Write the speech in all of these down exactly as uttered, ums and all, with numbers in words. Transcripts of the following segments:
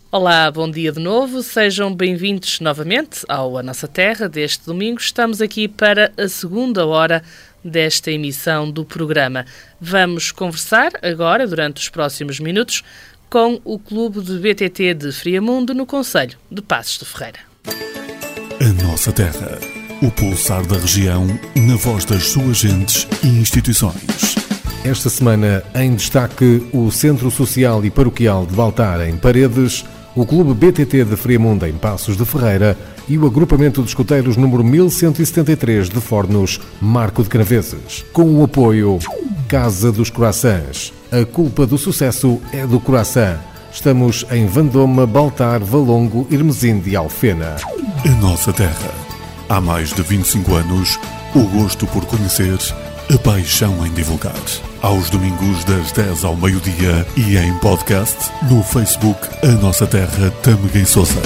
Olá, bom dia de novo. Sejam bem-vindos novamente ao A Nossa Terra deste domingo. Estamos aqui para a segunda hora desta emissão do programa. Vamos conversar agora, durante os próximos minutos, com o Clube de B T T de Friamundo, no concelho de Passos de Ferreira. A Nossa Terra, o pulsar da região, na voz das suas gentes e instituições. Esta semana, em destaque, o Centro Social e Paroquial de Baltar, em Paredes, o Clube B T T de Friamundo, em Passos de Ferreira, e o agrupamento de escuteiros número mil cento e setenta e três de Fornos, Marco de Canaveses. Com o apoio Casa dos Coraçãs. A culpa do sucesso é do coração. Estamos em Vandoma, Baltar, Valongo, Irmesinde e Alfena. A Nossa Terra. Há mais de vinte e cinco anos, o gosto por conhecer, a paixão em divulgar. Aos domingos das dez ao meio-dia e em podcast no Facebook A Nossa Terra Tâmega e Sousa.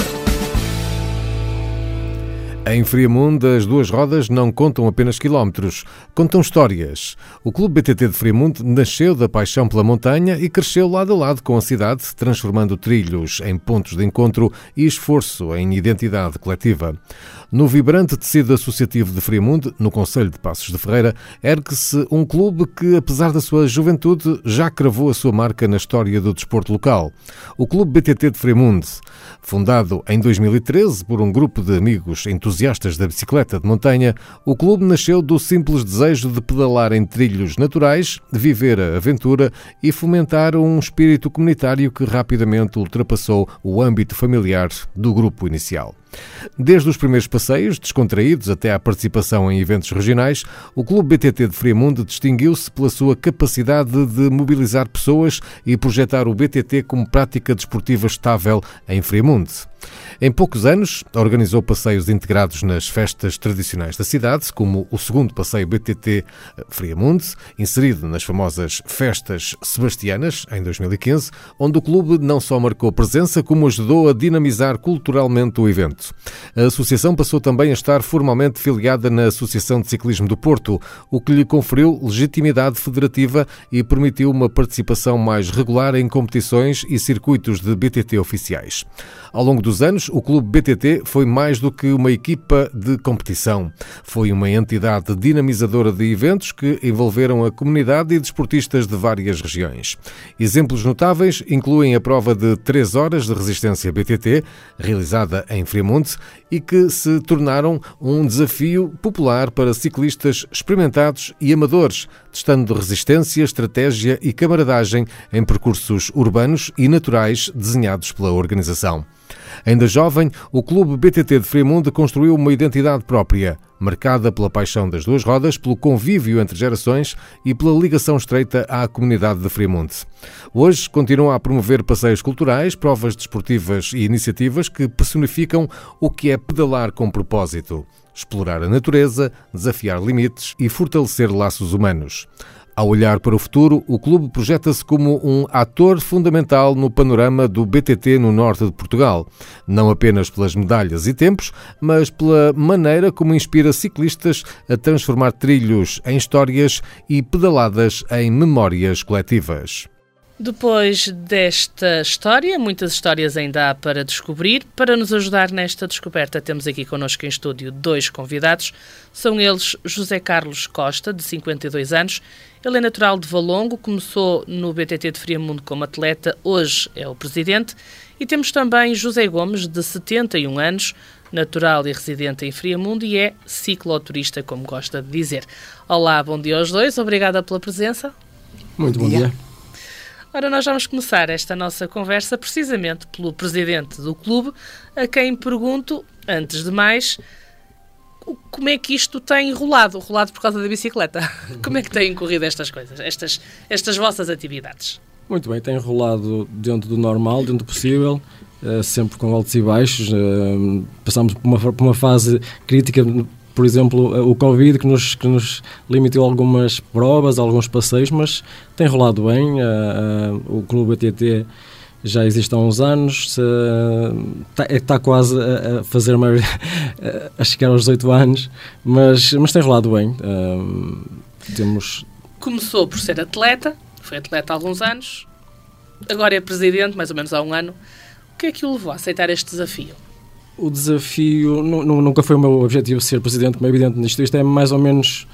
Em Friamundo, as duas rodas não contam apenas quilómetros, contam histórias. O Clube B T T de Friamundo nasceu da paixão pela montanha e cresceu lado a lado com a cidade, transformando trilhos em pontos de encontro e esforço em identidade coletiva. No vibrante tecido associativo de Friamundo, no concelho de Passos de Ferreira, ergue-se um clube que, apesar da sua juventude, já cravou a sua marca na história do desporto local. O Clube B T T de Friamundo, fundado em dois mil e treze por um grupo de amigos entusiastas da bicicleta de montanha, o clube nasceu do simples desejo de pedalar em trilhos naturais, viver a aventura e fomentar um espírito comunitário que rapidamente ultrapassou o âmbito familiar do grupo inicial. Desde os primeiros passeios, descontraídos, até à participação em eventos regionais, o Clube B T T de Friamundo distinguiu-se pela sua capacidade de mobilizar pessoas e projetar o B T T como prática desportiva estável em Friamundo. Em poucos anos, organizou passeios integrados nas festas tradicionais da cidade, como o segundo passeio B T T Friamundo, inserido nas famosas Festas Sebastianas, em dois mil e quinze, onde o clube não só marcou presença, como ajudou a dinamizar culturalmente o evento. A associação passou também a estar formalmente filiada na Associação de Ciclismo do Porto, o que lhe conferiu legitimidade federativa e permitiu uma participação mais regular em competições e circuitos de B T T oficiais. Ao longo dos anos, o Clube B T T foi mais do que uma equipa de competição. Foi uma entidade dinamizadora de eventos que envolveram a comunidade e desportistas de várias regiões. Exemplos notáveis incluem a prova de três horas de resistência B T T, realizada em Friamundo, e que se tornaram um desafio popular para ciclistas experimentados e amadores, testando resistência, estratégia e camaradagem em percursos urbanos e naturais desenhados pela organização. Ainda jovem, o Clube B T T de Friamundo construiu uma identidade própria, marcada pela paixão das duas rodas, pelo convívio entre gerações e pela ligação estreita à comunidade de Friamundo. Hoje continua a promover passeios culturais, provas desportivas e iniciativas que personificam o que é pedalar com propósito, explorar a natureza, desafiar limites e fortalecer laços humanos. Ao olhar para o futuro, o clube projeta-se como um ator fundamental no panorama do B T T no norte de Portugal, não apenas pelas medalhas e tempos, mas pela maneira como inspira ciclistas a transformar trilhos em histórias e pedaladas em memórias coletivas. Depois desta história, muitas histórias ainda há para descobrir. Para nos ajudar nesta descoberta, temos aqui connosco em estúdio dois convidados. São eles José Carlos Costa, de cinquenta e dois anos. Ele é natural de Valongo, começou no B T T de Friamundo como atleta, hoje é o presidente. E temos também José Gomes, de setenta e um anos, natural e residente em Friamundo e é cicloturista, como gosta de dizer. Olá, bom dia aos dois, obrigada pela presença. Muito bom dia. Ora, nós vamos começar esta nossa conversa precisamente pelo presidente do clube, a quem pergunto, antes de mais, como é que isto tem rolado? Rolado por causa da bicicleta. Como é que têm corrido estas coisas, estas, estas vossas atividades? Muito bem, tem rolado dentro do normal, dentro do possível, uh, sempre com altos e baixos. Uh, passamos por uma, por uma fase crítica, por exemplo, o Covid, que nos, que nos limitou algumas provas, alguns passeios, mas tem rolado bem. Uh, uh, o Clube B T T já existe há uns anos, está, está quase a fazer mais, a chegar aos dezoito anos, mas, mas tem rolado bem. Uh, temos... Começou por ser atleta, foi atleta há alguns anos, agora é presidente, mais ou menos há um ano. O que é que o levou a aceitar este desafio? O desafio nunca foi o meu objetivo ser presidente, como é evidente nisto. Isto é mais ou menos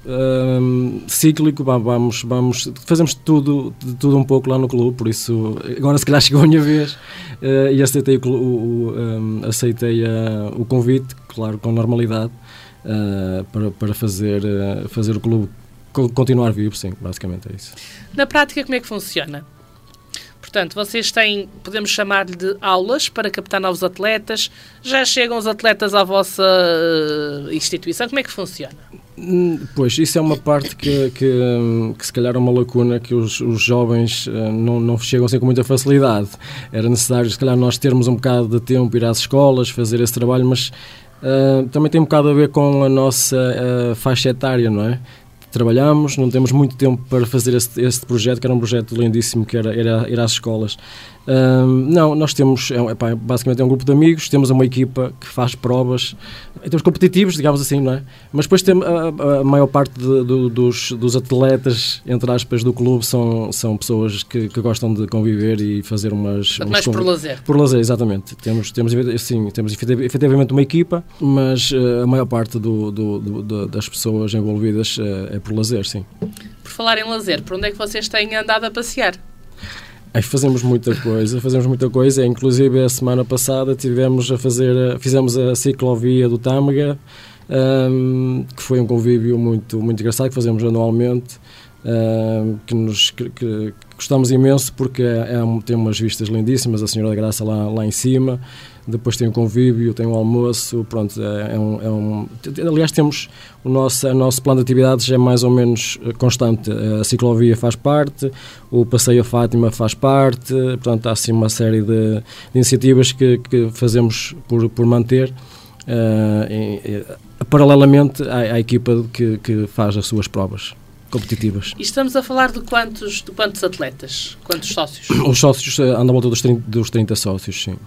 um, cíclico, vamos, vamos, fazemos tudo, de tudo um pouco lá no clube, por isso agora se calhar chegou a minha vez uh, e aceitei, o, o, um, aceitei uh, o convite, claro, com normalidade, uh, para, para fazer, uh, fazer o clube continuar vivo, sim, basicamente é isso. Na prática, como é que funciona? Portanto, vocês têm, podemos chamar-lhe de aulas para captar novos atletas. Já chegam os atletas à vossa uh, instituição? Como é que funciona? Pois, isso é uma parte que, que, que se calhar é uma lacuna que os, os jovens uh, não, não chegam assim com muita facilidade. Era necessário, se calhar, nós termos um bocado de tempo, ir às escolas, fazer esse trabalho, mas uh, também tem um bocado a ver com a nossa uh, faixa etária, não é? Trabalhamos, não temos muito tempo para fazer este, este projeto, que era um projeto lindíssimo, que era, era ir às escolas. Um, não, nós temos, é, epá, basicamente é um grupo de amigos, temos uma equipa que faz provas, em termos competitivos, digamos assim, não é? Mas depois tem, a, a maior parte de, de, dos, dos atletas, entre aspas, do clube são, são pessoas que, que gostam de conviver e fazer umas... Mas por lazer. Por lazer, exatamente. Temos, temos, sim, temos efetivamente uma equipa, mas uh, a maior parte do, do, do, do, das pessoas envolvidas uh, é por lazer, sim. Por falar em lazer, por onde é que vocês têm andado a passear? Aí fazemos muita coisa, fazemos muita coisa, inclusive a semana passada tivemos a fazer, fizemos a ciclovia do Tâmega, um, que foi um convívio muito, muito engraçado, que fazemos anualmente, um, que, nos, que, que gostamos imenso porque é, é um, tem umas vistas lindíssimas, a Senhora da Graça lá, lá em cima, depois tem um convívio, tem um almoço, pronto, é, é, um, é um... Aliás, temos o nosso, o nosso plano de atividades é mais ou menos constante, a ciclovia faz parte, o passeio a Fátima faz parte, portanto, há assim uma série de, de iniciativas que, que fazemos por, por manter, uh, e, e, paralelamente à, à equipa que, que faz as suas provas competitivas. E estamos a falar de quantos, de quantos atletas? Quantos sócios? Os sócios andam à volta dos trinta, dos trinta sócios, sim.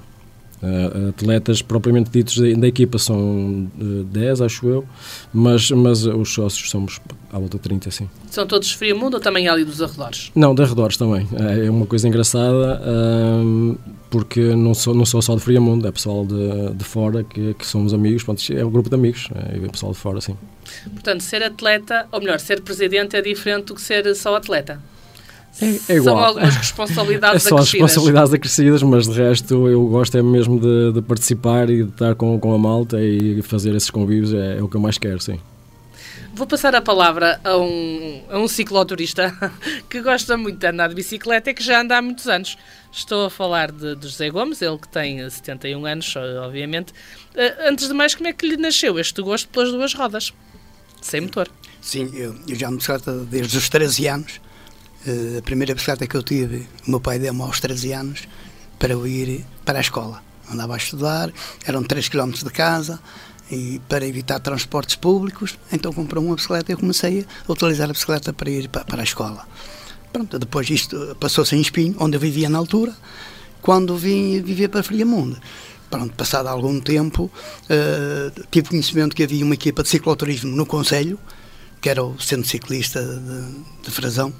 Uh, atletas propriamente ditos da, da equipa são uh, dez, acho eu, mas, mas os sócios somos à volta de trinta, sim. São todos de Friamundo ou também ali dos arredores? Não, de arredores também. É uma coisa engraçada, uh, porque não sou, não sou só de Friamundo, é pessoal de, de fora que, que somos amigos, pronto, é um grupo de amigos, é pessoal de fora, sim. Portanto, ser atleta, ou melhor, ser presidente é diferente do que ser só atleta? É, é igual. São algumas responsabilidades é só acrescidas. as responsabilidades acrescidas, mas de resto eu gosto é mesmo de, de participar e de estar com, com a malta e fazer esses convívios, é, é o que eu mais quero, sim. Vou passar a palavra a um, a um cicloturista que gosta muito de andar de bicicleta e que já anda há muitos anos. Estou a falar de, de José Gomes, ele que tem setenta e um anos, obviamente. Uh, antes de mais, como é que lhe nasceu este gosto pelas duas rodas, sem motor? Sim, eu, eu já ando de bicicleta desde os treze anos. Uh, a primeira bicicleta que eu tive, o meu pai deu-me aos treze anos para eu ir para a escola. Andava a estudar, eram três quilómetros de casa, e para evitar transportes públicos, então comprei uma bicicleta e eu comecei a utilizar a bicicleta para ir para, para a escola. Pronto, depois isto passou-se em Espinho, onde eu vivia na altura, quando vim viver para Friamundo. Pronto, passado algum tempo, uh, tive conhecimento que havia uma equipa de cicloturismo no concelho, que era o Centro Ciclista de, de Frazão.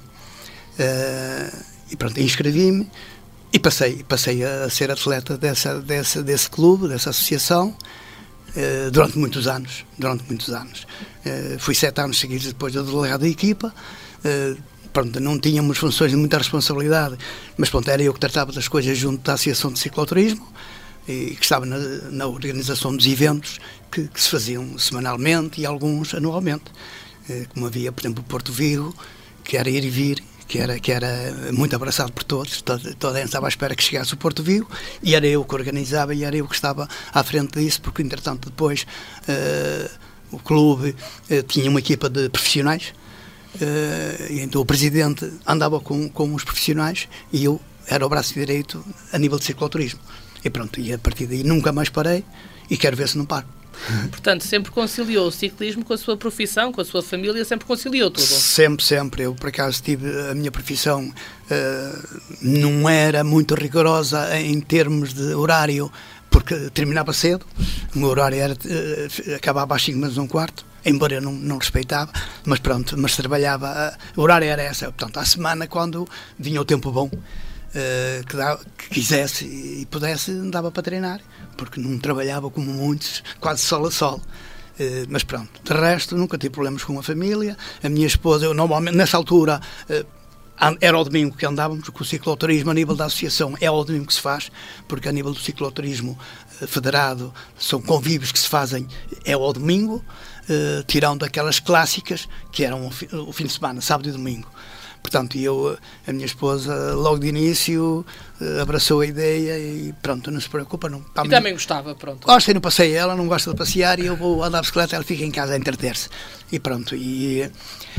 Uh, e pronto, inscrevi-me e passei, passei a ser atleta dessa, dessa, desse clube, dessa associação, uh, durante muitos anos. Durante muitos anos. Uh, fui sete anos seguidos depois do delegado da equipa. Uh, pronto, não tínhamos funções de muita responsabilidade, mas pronto, era eu que tratava das coisas junto da Associação de Cicloturismo e que estava na, na organização dos eventos que, que se faziam semanalmente e alguns anualmente. Uh, como havia, por exemplo, o Porto Vigo, que era ir e vir, que era, que era muito abraçado por todos, toda, toda a gente estava à espera que chegasse o Porto Vigo, e era eu que organizava e era eu que estava à frente disso, porque entretanto depois uh, o clube uh, tinha uma equipa de profissionais, uh, e então o presidente andava com, com os profissionais e eu era o braço direito a nível de cicloturismo. E pronto, e a partir daí nunca mais parei e quero ver se não paro. Portanto, sempre conciliou o ciclismo com a sua profissão, com a sua família, sempre conciliou tudo? Sempre, sempre. Eu, por acaso, tive a minha profissão, uh, não era muito rigorosa em termos de horário, porque terminava cedo. O meu horário era, uh, acabava às cinco menos um quarto, embora eu não, não respeitava, mas pronto, mas trabalhava, uh, o horário era essa. Portanto, à semana, quando vinha o tempo bom, uh, que, dava, que quisesse e pudesse, dava para treinar, porque não trabalhava como muitos, quase sol a sol. Uh, mas pronto, de resto, nunca tive problemas com a família. A minha esposa, eu normalmente, nessa altura, uh, era ao domingo que andávamos, com o cicloturismo a nível da associação, é ao domingo que se faz, porque a nível do cicloturismo uh, federado, são convívios que se fazem, é ao domingo, uh, tirando aquelas clássicas, que eram o, fi, o fim de semana, sábado e domingo. Portanto, eu, a minha esposa, logo de início, abraçou a ideia e pronto, não se preocupa. Não, e também gostava, pronto. Gosta e não passei, ela não gosta de passear e eu vou andar de bicicleta, ela fica em casa a entreter-se. E pronto, e,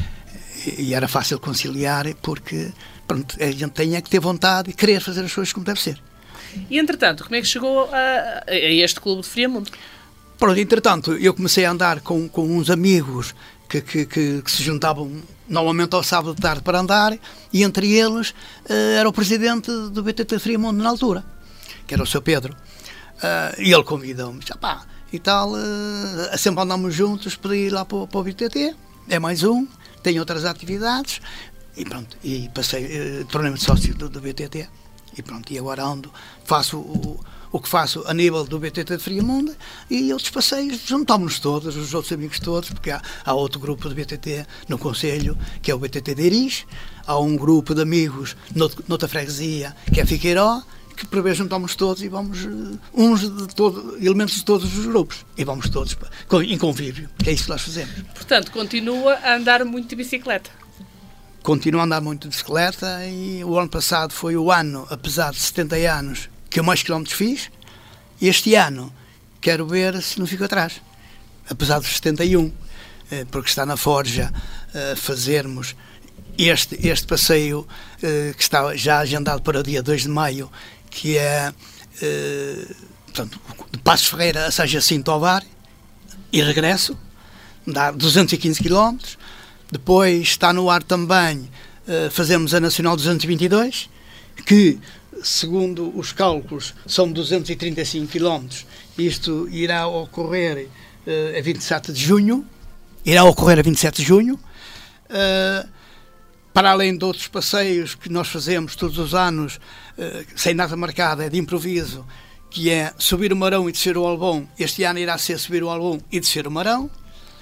e era fácil conciliar porque pronto, a gente tem é que ter vontade e querer fazer as coisas como deve ser. E entretanto, como é que chegou a, a este clube de Friamundo? Pronto, entretanto, eu comecei a andar com, com uns amigos que, que, que, que se juntavam normalmente ao sábado de tarde para andar, e entre eles uh, era o presidente do B T T Friamundo na altura, que era o seu Pedro. Uh, e ele convidou-me, disse, pá, e tal, uh, sempre andamos juntos, para ir lá para, para o B T T, é mais um, tem outras atividades, e pronto, e passei, uh, tornei-me sócio do, do B T T, e pronto, e agora ando, faço o, o que faço a nível do B T T de Friamundo, e outros passeios, juntámos-nos todos, os outros amigos todos, porque há, há outro grupo de B T T no Conselho, que é o B T T de Iris, há um grupo de amigos nout, noutra freguesia, que é Figueiró, que por vez juntamos todos e vamos, uh, uns de todo, elementos de todos os grupos, e vamos todos em convívio, que é isso que nós fazemos. Portanto, continua a andar muito de bicicleta? Continuo a andar muito de bicicleta, e o ano passado foi o ano, apesar de setenta anos, que eu mais quilómetros fiz. Este ano quero ver se não fico atrás, apesar dos setenta e um, porque está na forja uh, fazermos este, este passeio uh, que está já agendado para o dia dois de maio, que é uh, portanto, de Passos Ferreira a São Jacinto ao Var e regresso, dá duzentos e quinze quilómetros. Depois está no ar também uh, fazemos a Nacional duzentos e vinte e dois, que segundo os cálculos são duzentos e trinta e cinco quilómetros. Isto irá ocorrer uh, a vinte e sete de junho, irá ocorrer a vinte e sete de junho, uh, para além de outros passeios que nós fazemos todos os anos, uh, sem nada marcado, é de improviso, que é subir o Marão e descer o Albom. Este ano irá ser subir o Albom e descer o Marão.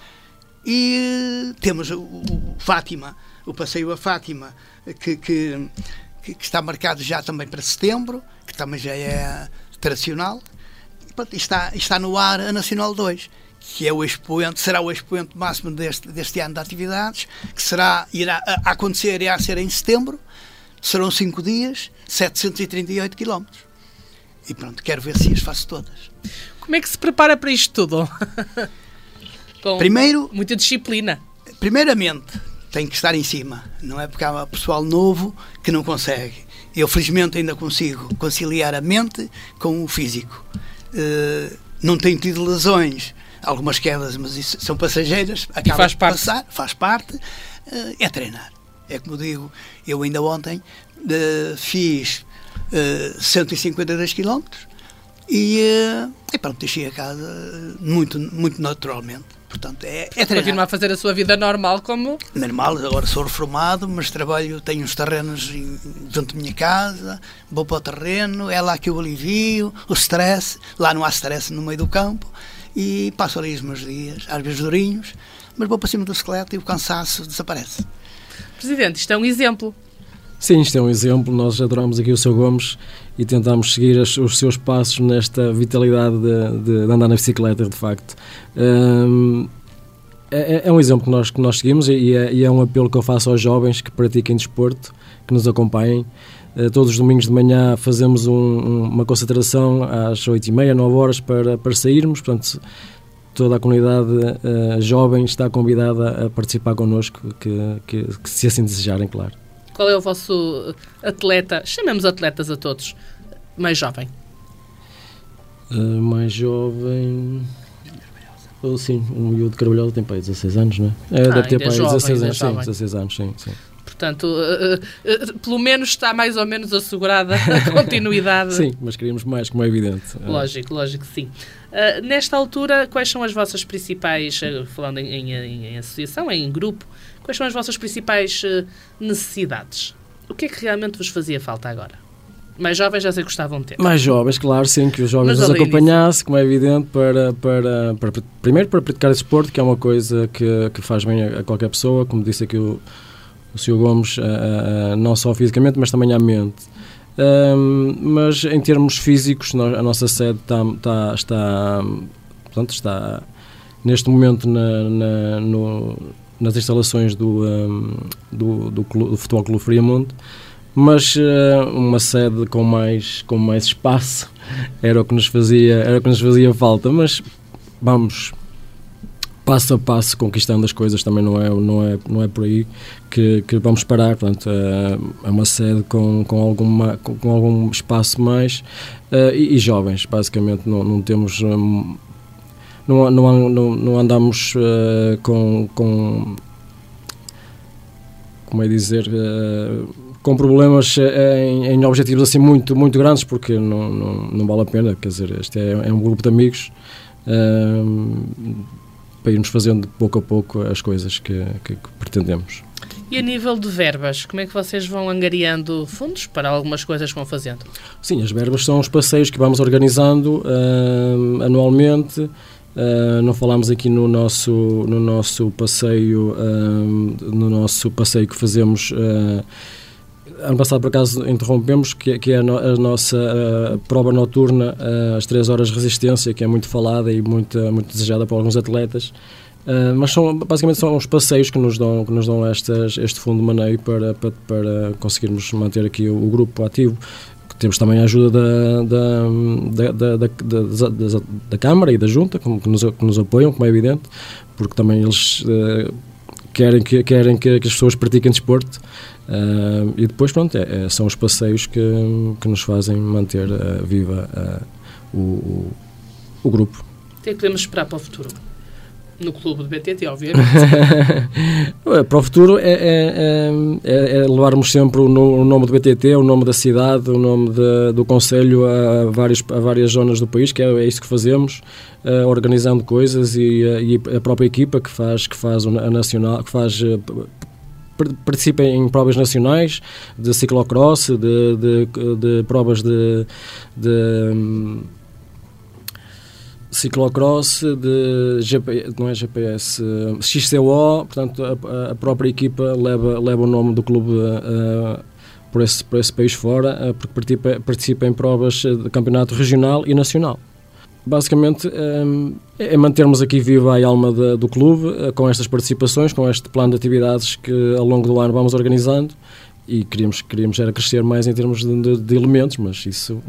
E uh, temos o, o Fátima, o passeio a Fátima, que, que que está marcado já também para setembro, que também já é tradicional. E, pronto, está, está no ar a Nacional dois, que é o expoente, será o expoente máximo deste, deste ano de atividades, que será, irá a acontecer, irá ser em setembro, serão cinco dias, setecentos e trinta e oito quilómetros. E pronto, quero ver se as faço todas. Como é que se prepara para isto tudo? Com Primeiro, muita disciplina. Primeiramente, tem que estar em cima, não é? Porque há pessoal novo que não consegue. Eu, felizmente, ainda consigo conciliar a mente com o físico. Uh, não tenho tido lesões, algumas quedas, mas isso são passageiras, acaba faz de parte. passar, faz parte, uh, é treinar. É como digo, eu ainda ontem uh, fiz uh, cento e cinquenta e dois quilómetros e, uh, e pronto, deixei a casa muito, muito naturalmente. Portanto, é, é treinar. Continua a fazer a sua vida normal como... Normal, agora sou reformado, mas trabalho, tenho uns terrenos junto da minha casa, vou para o terreno, é lá que eu alivio o stress, lá não há stress no meio do campo, e passo ali os meus dias, às vezes durinhos, mas vou para cima da bicicleta e o cansaço desaparece. Presidente, isto é um exemplo. Sim, isto é um exemplo. Nós adoramos aqui o seu Gomes e tentamos seguir as, os seus passos nesta vitalidade de, de, de andar na bicicleta, de facto. Um, é, é um exemplo que nós, que nós seguimos e é, e é um apelo que eu faço aos jovens que pratiquem desporto, que nos acompanhem. Uh, todos os domingos de manhã fazemos um, um, uma concentração às oito e meia, nove horas para, para sairmos. Portanto, toda a comunidade uh, jovem está convidada a participar connosco, que, que, que se assim desejarem, claro. Qual é o vosso atleta, chamemos atletas a todos, mais jovem? Uh, mais jovem... Oh, sim, o miúdo de Carvalhosa tem para aí dezasseis anos, não é? é ah, deve ter para aí jovem, dezasseis anos, jovem. sim, dezasseis anos, sim, sim. Portanto, uh, uh, uh, pelo menos está mais ou menos assegurada a continuidade. Sim, mas queríamos mais, como é evidente. Lógico, lógico que sim. Uh, nesta altura, quais são as vossas principais, uh, falando em, em, em associação, em grupo, quais são as vossas principais uh, necessidades? O que é que realmente vos fazia falta agora? Mais jovens já sei que gostavam de ter. Mais jovens, claro, sim, que os jovens nos acompanhassem, como é evidente, para, para, para, primeiro para praticar esse desporto, que é uma coisa que, que faz bem a, a qualquer pessoa, como disse aqui o, o senhor Gomes, a, a, não só fisicamente, mas também à mente. Um, mas em termos físicos, a nossa sede está, está, está, portanto, está neste momento na, na, no, nas instalações do, um, do, do, do Futebol Clube Friamundo, mas uh, uma sede com mais, com mais espaço era o que nos fazia, era o que nos fazia falta, mas vamos passo a passo conquistando as coisas, também não é, não é, não é por aí que, que vamos parar. Portanto, é uma sede com, com, alguma, com, com algum espaço mais uh, e, e jovens, basicamente não, não temos um, não, não, não, não andamos uh, com, com como é dizer uh, com problemas em, em objetivos assim muito, muito grandes, porque não, não, não vale a pena, quer dizer, este é, é um grupo de amigos um, para irmos fazendo pouco a pouco as coisas que, que, que pretendemos. E a nível de verbas, como é que vocês vão angariando fundos para algumas coisas que vão fazendo? Sim, as verbas são os passeios que vamos organizando uh, anualmente. Uh, não falámos aqui no nosso, no nosso passeio uh, no nosso passeio que fazemos uh, ano passado, por acaso, interrompemos, que, que é a, no, a nossa uh, prova noturna, uh, às três horas de resistência, que é muito falada e muito, muito desejada por alguns atletas. Uh, mas são, basicamente são os passeios que nos dão, que nos dão estas, este fundo de maneio para, para, para conseguirmos manter aqui o, o grupo ativo. Temos também a ajuda da, da, da, da, da, da, da Câmara e da Junta, que nos, que nos apoiam, como é evidente, porque também eles uh, querem, que, querem que, que as pessoas pratiquem desporto. Uh, e depois, pronto, é, é, são os passeios que, que nos fazem manter uh, viva uh, o, o, o grupo. O que é que podemos esperar para o futuro? No clube do B T T, obviamente. Para o futuro é, é, é, é levarmos sempre o, no, o nome do B T T, o nome da cidade, o nome de, do concelho a, vários, a várias zonas do país, que é, é isso que fazemos, uh, organizando coisas e, uh, e a própria equipa que faz, que faz a nacional, que faz... Uh, participa em provas nacionais de ciclocross, de, de, de provas de, de um, ciclocross, de G P, não é G P S, uh, X C O, portanto a, a própria equipa leva, leva o nome do clube uh, por, esse, por esse país fora, uh, porque participa, participa em provas de campeonato regional e nacional. Basicamente um, é mantermos aqui viva a alma de, do clube, uh, com estas participações, com este plano de atividades que ao longo do ano vamos organizando, e queríamos, queríamos era crescer mais em termos de, de, de elementos, mas isso...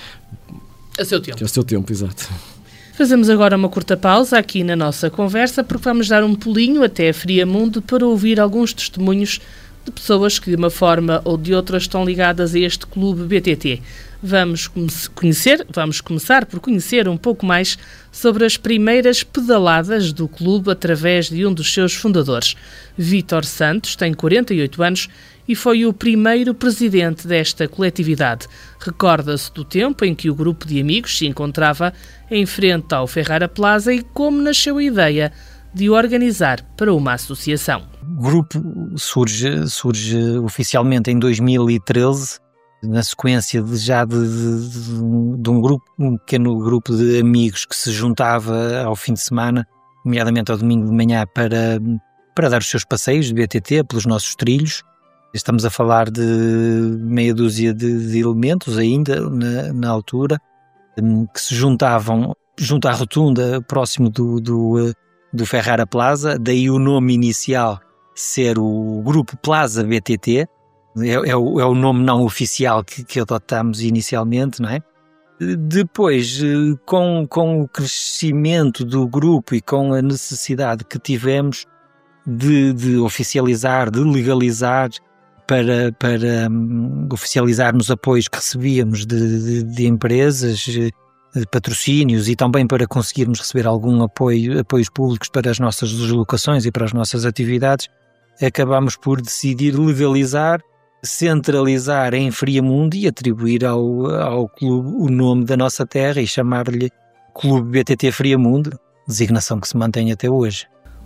A seu tempo. A seu tempo, exato. Fazemos agora uma curta pausa aqui na nossa conversa, porque vamos dar um pulinho até a Friamundo para ouvir alguns testemunhos de pessoas que de uma forma ou de outra estão ligadas a este clube B T T. Vamos conhecer, vamos começar por conhecer um pouco mais sobre as primeiras pedaladas do clube através de um dos seus fundadores. Vítor Santos tem quarenta e oito anos e foi o primeiro presidente desta coletividade. Recorda-se do tempo em que o grupo de amigos se encontrava em frente ao Ferrara Plaza e como nasceu a ideia de o organizar para uma associação. O grupo surge, surge oficialmente em dois mil e treze, na sequência de, já de, de, de um grupo, um pequeno grupo de amigos que se juntava ao fim de semana, nomeadamente ao domingo de manhã, para, para dar os seus passeios de B T T pelos nossos trilhos. Estamos a falar de meia dúzia de, de elementos ainda na, na altura, que se juntavam junto à rotunda, próximo do, do, do Ferrara Plaza, daí o nome inicial ser o Grupo Plaza B T T, é, é, o, é o nome não oficial que, que adotámos inicialmente, não é? Depois, com, com o crescimento do grupo e com a necessidade que tivemos de, de oficializar, de legalizar, para, para um, oficializar nos apoios que recebíamos de, de, de empresas, de patrocínios, e também para conseguirmos receber algum apoio, apoios públicos para as nossas deslocações e para as nossas atividades, acabámos por decidir legalizar, centralizar em Friamundo e atribuir ao, ao clube o nome da nossa terra e chamar-lhe Clube B T T Friamundo, designação que se mantém até hoje.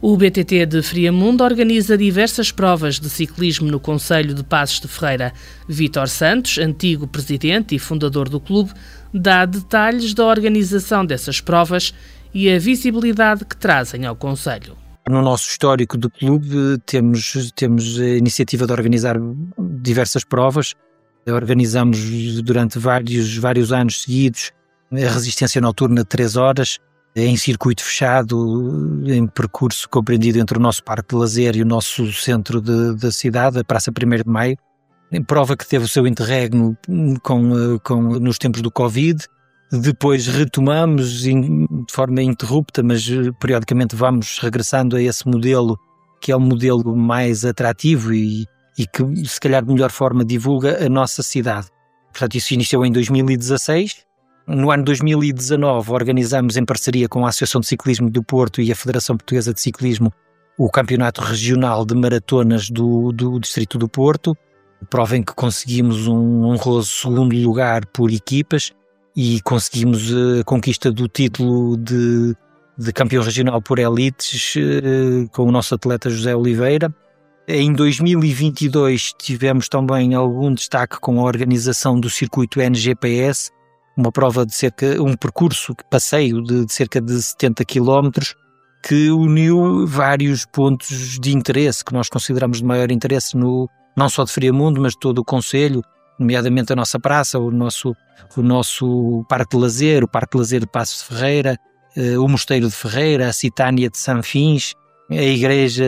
O B T T de Friamundo organiza diversas provas de ciclismo no concelho de Passos de Ferreira. Vítor Santos, antigo presidente e fundador do clube, dá detalhes da organização dessas provas e a visibilidade que trazem ao concelho. No nosso histórico do clube temos, temos a iniciativa de organizar diversas provas. Organizamos durante vários, vários anos seguidos a resistência noturna de três horas, em circuito fechado, em percurso compreendido entre o nosso parque de lazer e o nosso centro de, da cidade, a Praça primeiro de Maio. Prova que teve o seu interregno com, com, nos tempos do Covid. Depois retomamos de forma ininterrupta, mas periodicamente vamos regressando a esse modelo, que é o modelo mais atrativo e, e que, se calhar, de melhor forma divulga a nossa cidade. Portanto, isso iniciou em dois mil e dezasseis. No ano dois mil e dezanove organizamos, em parceria com a Associação de Ciclismo do Porto e a Federação Portuguesa de Ciclismo, o Campeonato Regional de Maratonas do, do Distrito do Porto, prova em que conseguimos um honroso segundo lugar por equipas e conseguimos a conquista do título de, de campeão regional por elites com o nosso atleta José Oliveira. Em dois mil e vinte e dois tivemos também algum destaque com a organização do circuito N G P S, uma prova de cerca, um percurso, passeio de, de cerca de setenta quilómetros, que uniu vários pontos de interesse, que nós consideramos de maior interesse, no, não só de Friamundo, mas de todo o concelho, nomeadamente a nossa praça, o nosso, o nosso parque de lazer, o parque de lazer de Passos de Ferreira, eh, o Mosteiro de Ferreira, a Citânia de Sanfins, a igreja,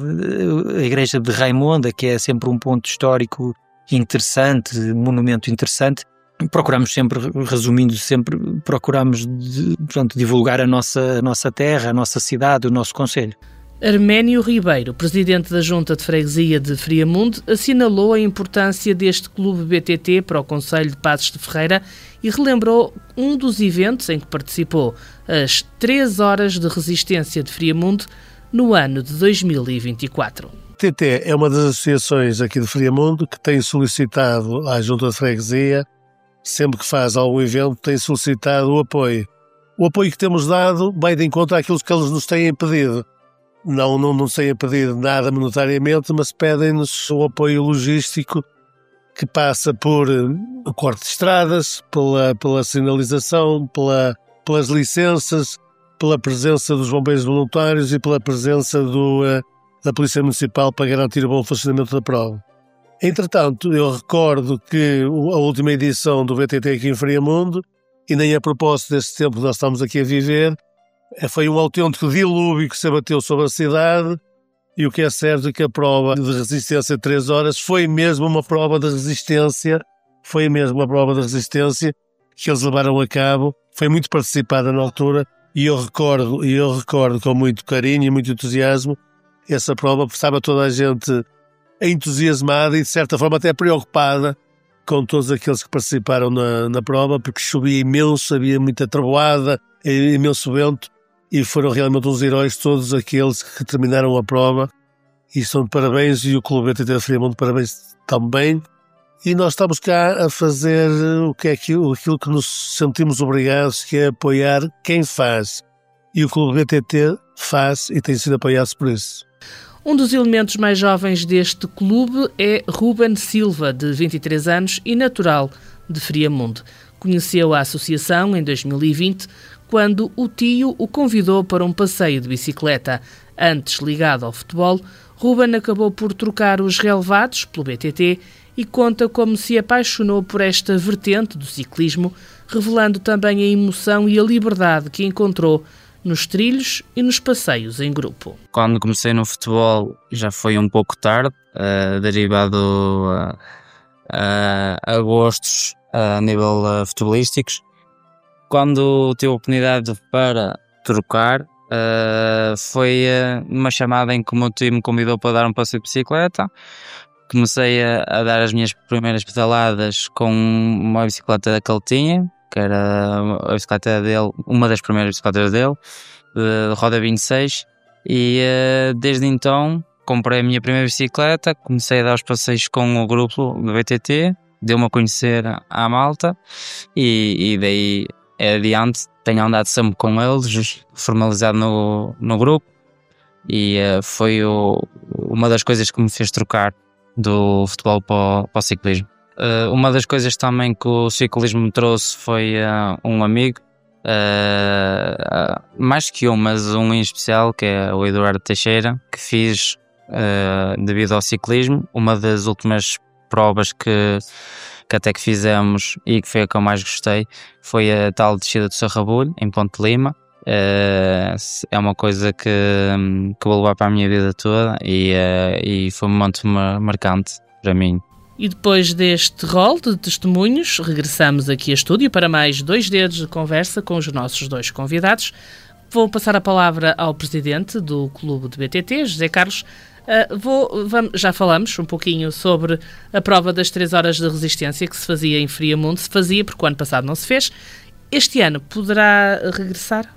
a igreja de Raimonda, que é sempre um ponto histórico interessante, monumento interessante. Procuramos sempre, resumindo sempre, procuramos portanto, divulgar a nossa, a nossa terra, a nossa cidade, o nosso concelho. Arménio Ribeiro, presidente da Junta de Freguesia de Friamundo, assinalou a importância deste clube B T T para o concelho de Passos de Ferreira e relembrou um dos eventos em que participou, as três horas de resistência de Friamundo, no ano de dois mil e vinte e quatro. A T T é uma das associações aqui de Friamundo que tem solicitado à Junta de Freguesia, sempre que faz algum evento, tem solicitado o apoio. O apoio que temos dado vai de encontro àquilo que eles nos têm pedido. Não, não nos têm pedido nada monetariamente, mas pedem-nos o apoio logístico que passa por o corte de estradas, pela, pela sinalização, pela, pelas licenças, pela presença dos bombeiros voluntários e pela presença do, da Polícia Municipal para garantir o bom funcionamento da prova. Entretanto, eu recordo que a última edição do B T T aqui em Friamundo, e nem a propósito deste tempo que nós estamos aqui a viver, foi um autêntico dilúvio que se abateu sobre a cidade, e o que é certo é que a prova de resistência de três horas foi mesmo uma prova de resistência, foi mesmo uma prova de resistência que eles levaram a cabo, foi muito participada na altura, e eu recordo, e eu recordo com muito carinho e muito entusiasmo essa prova, porque estava toda a gente entusiasmada e de certa forma até preocupada com todos aqueles que participaram na, na prova, porque chovia imenso, havia muita trovoada, imenso vento, e foram realmente uns heróis todos aqueles que terminaram a prova, e são de parabéns, e o Clube B T T de Friamundo de parabéns também. E nós estamos cá a fazer o que é aquilo, aquilo que nos sentimos obrigados, que é apoiar quem faz, e o Clube B T T faz e tem sido apoiado por isso. Um dos elementos mais jovens deste clube é Ruben Silva, de vinte e três anos e natural de Friamundo. Conheceu a associação em dois mil e vinte, quando o tio o convidou para um passeio de bicicleta. Antes ligado ao futebol, Ruben acabou por trocar os relevados pelo B T T e conta como se apaixonou por esta vertente do ciclismo, revelando também a emoção e a liberdade que encontrou nos trilhos e nos passeios em grupo. Quando comecei no futebol já foi um pouco tarde, uh, derivado a, a, a gostos a nível uh, futebolísticos. Quando tive a oportunidade para trocar, uh, foi uh, uma chamada em que o meu time me convidou para dar um passeio de bicicleta. Comecei a, a dar as minhas primeiras pedaladas com uma bicicleta que ele tinha, que era a bicicleta dele, uma das primeiras bicicletas dele, de, de roda vinte e seis, e uh, desde então comprei a minha primeira bicicleta, comecei a dar os passeios com o grupo do B T T, deu-me a conhecer à malta, e, e daí adiante tenho andado sempre com eles, formalizado no, no grupo, e uh, foi o, uma das coisas que me fez trocar do futebol para o, para o ciclismo. Uh, uma das coisas também que o ciclismo me trouxe foi uh, um amigo, uh, uh, mais que um, mas um em especial, que é o Eduardo Teixeira, que fiz uh, devido ao ciclismo. Uma das últimas provas que, que até que fizemos e que foi a que eu mais gostei foi a tal descida do Sarrabulho, em Ponte Lima. Uh, é uma coisa que, que vou levar para a minha vida toda e, uh, e foi um momento marcante para mim. E depois deste rol de testemunhos, regressamos aqui a estúdio para mais dois dedos de conversa com os nossos dois convidados. Vou passar a palavra ao presidente do Clube de B T T, José Carlos. Uh, vou, vamos, já falamos um pouquinho sobre a prova das três horas de resistência que se fazia em Friamundo. Se fazia, porque o ano passado não se fez. Este ano poderá regressar?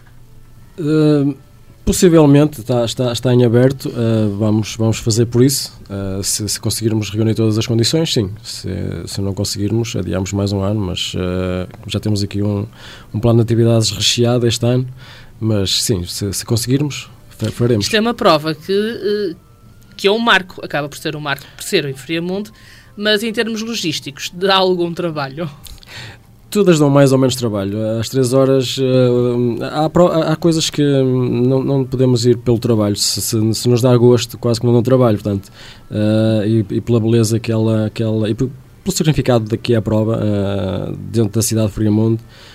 Uh, possivelmente, está, está, está em aberto, uh, vamos, vamos fazer por isso, uh, se, se conseguirmos reunir todas as condições, sim, se, se não conseguirmos, adiamos mais um ano, mas uh, já temos aqui um, um plano de atividades recheado este ano, mas sim, se, se conseguirmos, faremos. Isto é uma prova que, que é um marco, acaba por ser um marco, por ser em Friamundo, mas em termos logísticos, dá algum trabalho? Todas dão mais ou menos trabalho. Às três horas uh, há, há coisas que não, não podemos ir pelo trabalho. Se, se, se nos dá gosto, quase que não dão trabalho. Portanto, uh, e, e pela beleza que ela, que ela, e pelo significado daqui a prova, uh, dentro da cidade de Friamundo,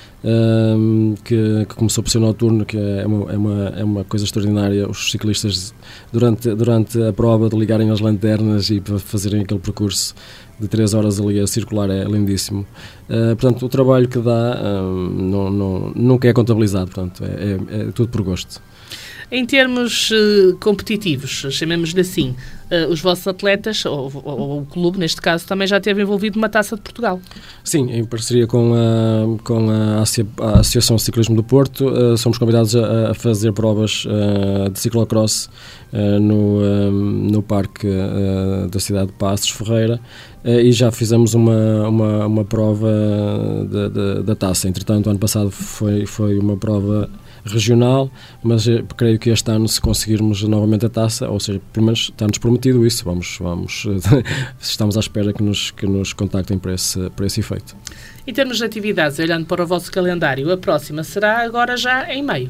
uh, que, que começou por ser noturno, que é uma, é, uma, é uma coisa extraordinária. Os ciclistas, durante, durante a prova, de ligarem as lanternas e fazerem aquele percurso de três horas ali a circular, é lindíssimo. Uh, portanto, o trabalho que dá uh, não, não, nunca é contabilizado, portanto, é, é, é tudo por gosto. Em termos uh, competitivos, chamemos-lhe assim, uh, os vossos atletas, ou, ou, ou o clube, neste caso, também já esteve envolvido numa Taça de Portugal. Sim, em parceria com a, com a, a Associação de Ciclismo do Porto, uh, somos convidados a, a fazer provas uh, de ciclocross uh, no, um, no parque uh, da cidade de Passos Ferreira, uh, e já fizemos uma, uma, uma prova da, da, da Taça. Entretanto, ano passado foi, foi uma prova regional, mas eu creio que este ano, se conseguirmos novamente a taça, ou seja, pelo menos está-nos prometido isso, vamos, vamos estamos à espera que nos, que nos contactem para esse, para esse efeito. Em termos de atividades, olhando para o vosso calendário, a próxima será agora já em maio?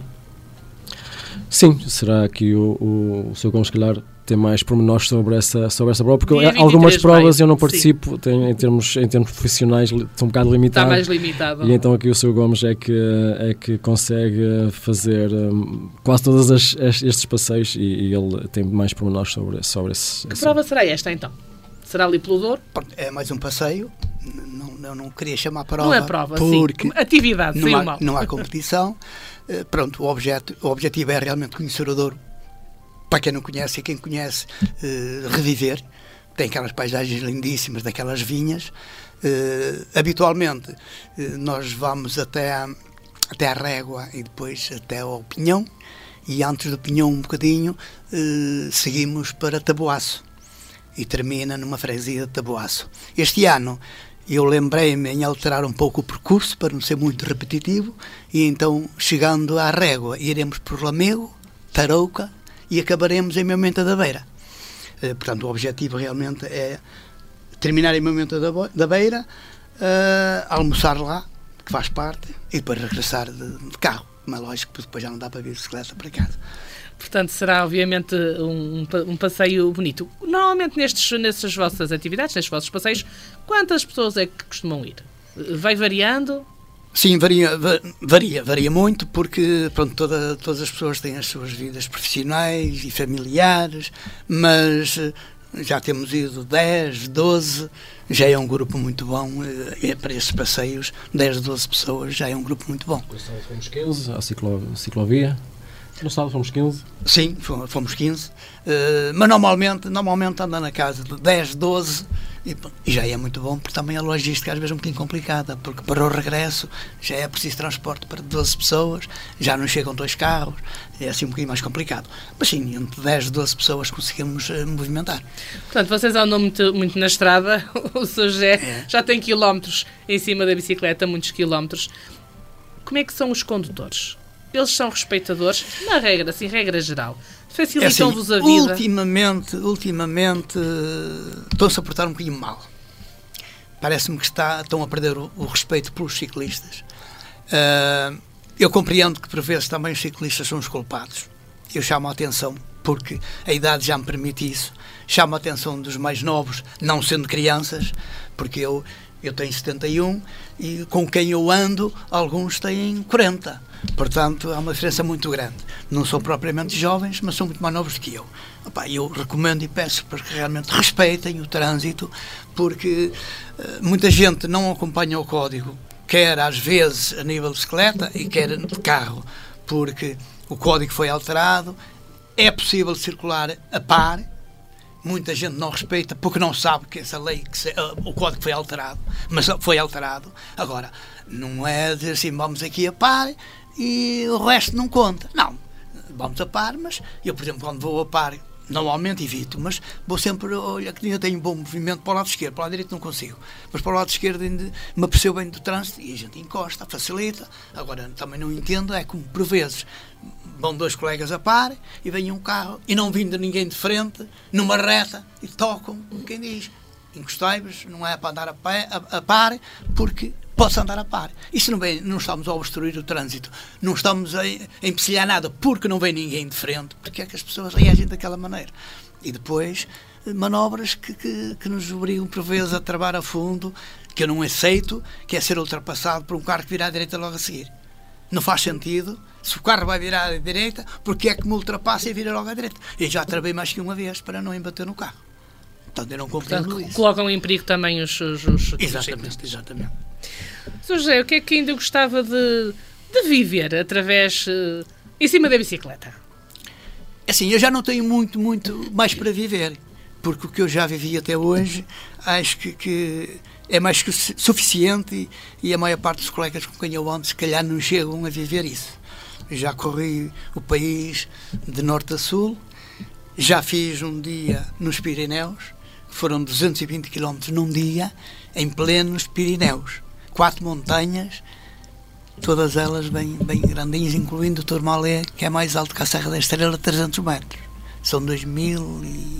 Sim, será aqui o, o, o seu Gomes, se calhar, tem mais pormenores sobre essa, sobre essa prova, porque Dia algumas provas eu não sim. participo, tenho, em, termos, em termos profissionais, estou um bocado limitado. Está mais limitado. E então aqui o seu Gomes é que, é que consegue fazer um, quase todos as, estes passeios, e, e ele tem mais pormenores sobre, sobre esse. Que esse... prova será esta então? Será ali pelo Douro? É mais um passeio, não, eu não queria chamar prova. Não é prova, porque sim. Atividade, não sim há, ou mal. não há competição. Uh, pronto, o, objeto, o objetivo é realmente conhecer o Douro. Para quem não conhece e quem conhece, uh, reviver. Tem aquelas paisagens lindíssimas daquelas vinhas. Uh, habitualmente uh, nós vamos até a, até a Régua e depois até ao Pinhão, e antes do Pinhão um bocadinho uh, seguimos para Taboaço e termina numa freguesia de Taboaço. Este ano eu lembrei-me em alterar um pouco o percurso para não ser muito repetitivo, e então, chegando à Régua, iremos por Lamego, Tarouca e acabaremos em Moimenta da Beira. Uh, portanto, o objetivo realmente é terminar em Moimenta da, da Beira, uh, almoçar lá, que faz parte, e depois regressar de, de carro. Mas lógico que depois já não dá para vir de bicicleta para casa. Portanto, será obviamente um, um passeio bonito. Normalmente nestes, nessas vossas atividades, nestes vossos passeios, quantas pessoas é que costumam ir? Vai variando? Sim, varia, varia, varia muito, porque pronto, toda, todas as pessoas têm as suas vidas profissionais e familiares, mas já temos ido dez, doze, já é um grupo muito bom, é para esses passeios, dez, doze pessoas já é um grupo muito bom. No sábado fomos quinze, à ciclo, ciclovia. No sábado fomos quinze? Sim, fomos quinze, uh, mas normalmente, normalmente anda na casa de dez, doze, e, e já é muito bom, porque também a logística às vezes é um bocadinho complicada, porque para o regresso já é preciso transporte para doze pessoas, já não chegam dois carros, é assim um bocadinho mais complicado. Mas sim, entre dez, doze pessoas conseguimos uh, movimentar. Portanto, vocês andam muito, muito na estrada, o seu José é. já tem quilómetros em cima da bicicleta, muitos quilómetros. Como é que são os condutores? Eles são respeitadores, na regra, assim, regra geral. Facilitam-vos é assim, a vida? Ultimamente, ultimamente estão-se a portar um bocadinho mal. Parece-me que está, estão a perder o, o respeito pelos ciclistas. Uh, eu compreendo que por vezes também os ciclistas são os culpados. Eu chamo a atenção, porque a idade já me permite isso. Chamo a atenção dos mais novos, não sendo crianças, porque eu, eu tenho setenta e um e com quem eu ando, alguns têm quarenta. Portanto, há uma diferença muito grande. Não são propriamente jovens, mas são muito mais novos do que eu. Opa, eu recomendo e peço para que realmente respeitem o trânsito, porque uh, muita gente não acompanha o código, quer às vezes a nível de bicicleta e quer de carro, porque o código foi alterado, é possível circular a par. Muita gente não respeita porque não sabe que essa lei, que se, uh, o código foi alterado, mas foi alterado. Agora, não é dizer assim, vamos aqui a par e o resto não conta. Não, vamos a par, mas eu, por exemplo, quando vou a par, normalmente evito, mas vou sempre, olha, que eu tenho um bom movimento para o lado esquerdo, para o lado direito não consigo, mas para o lado esquerdo ainda me apercebo bem do trânsito e a gente encosta, facilita. Agora, também não entendo, é como por vezes vão dois colegas a par e vem um carro e não vindo ninguém de frente, numa reta, e tocam, como quem diz, encostai-vos, não é para andar a, pé, a, a par, porque pode-se andar a par. E se não, vem, não estamos a obstruir o trânsito, não estamos a, a empecilhar nada porque não vem ninguém de frente, porque é que as pessoas reagem daquela maneira? E depois, manobras que, que, que nos obrigam por vezes a travar a fundo, que eu não aceito, que é ser ultrapassado por um carro que virá à direita logo a seguir. Não faz sentido. Se o carro vai virar à direita, porque é que me ultrapassa e vira logo à direita? Eu já travei mais que uma vez para não embater no carro. Portanto, eu não compreendo Portanto, isso. Colocam em perigo também os... os, os exatamente, os exatamente. Sr. José, o que é que ainda gostava de, de viver através, uh, em cima da bicicleta? Assim, eu já não tenho muito, muito mais para viver, porque o que eu já vivi até hoje, acho que, que é mais que suficiente e, e a maior parte dos colegas com quem eu ando, se calhar, não chegam a viver isso. Já corri o país de norte a sul, já fiz um dia nos Pirineus, foram duzentos e vinte quilómetros num dia, em plenos Pirineus. Quatro montanhas, todas elas bem, bem grandinhas, incluindo o Tourmalet, que é mais alto que a Serra da Estrela, trezentos metros. São dois mil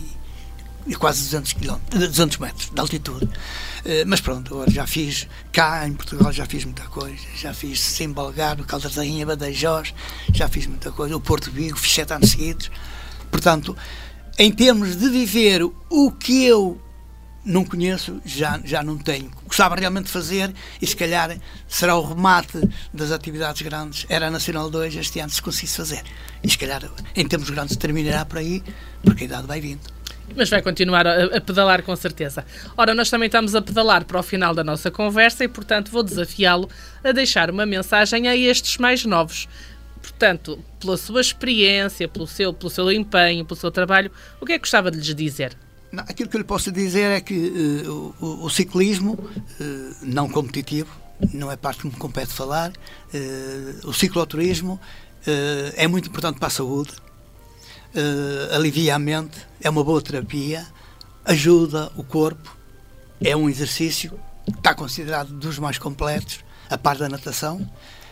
e quase duzentos quilómetros, duzentos metros de altitude. Mas pronto, agora já fiz cá em Portugal, já fiz muita coisa, já fiz sem Balgar, Caldas da Rainha, Badajoz, já fiz muita coisa, o Porto Vigo, fiz sete anos seguidos. Portanto, em termos de viver o que eu não conheço, já, já não tenho. Gostava realmente de fazer, e se calhar será o remate das atividades grandes, era a Nacional dois este ano, se conseguisse fazer. E se calhar, em termos grandes, terminará por aí, porque a idade vai vindo. Mas vai continuar a, a pedalar com certeza. Ora, nós também estamos a pedalar para o final da nossa conversa e, portanto, vou desafiá-lo a deixar uma mensagem a estes mais novos. Portanto, pela sua experiência, pelo seu, pelo seu empenho, pelo seu trabalho, o que é que gostava de lhes dizer? Não, aquilo que eu lhe posso dizer é que uh, o, o ciclismo, uh, não competitivo, não é parte que me compete falar, uh, o cicloturismo uh, é muito importante para a saúde, uh, alivia a mente, é uma boa terapia, ajuda o corpo, é um exercício, está considerado dos mais completos, a par da natação,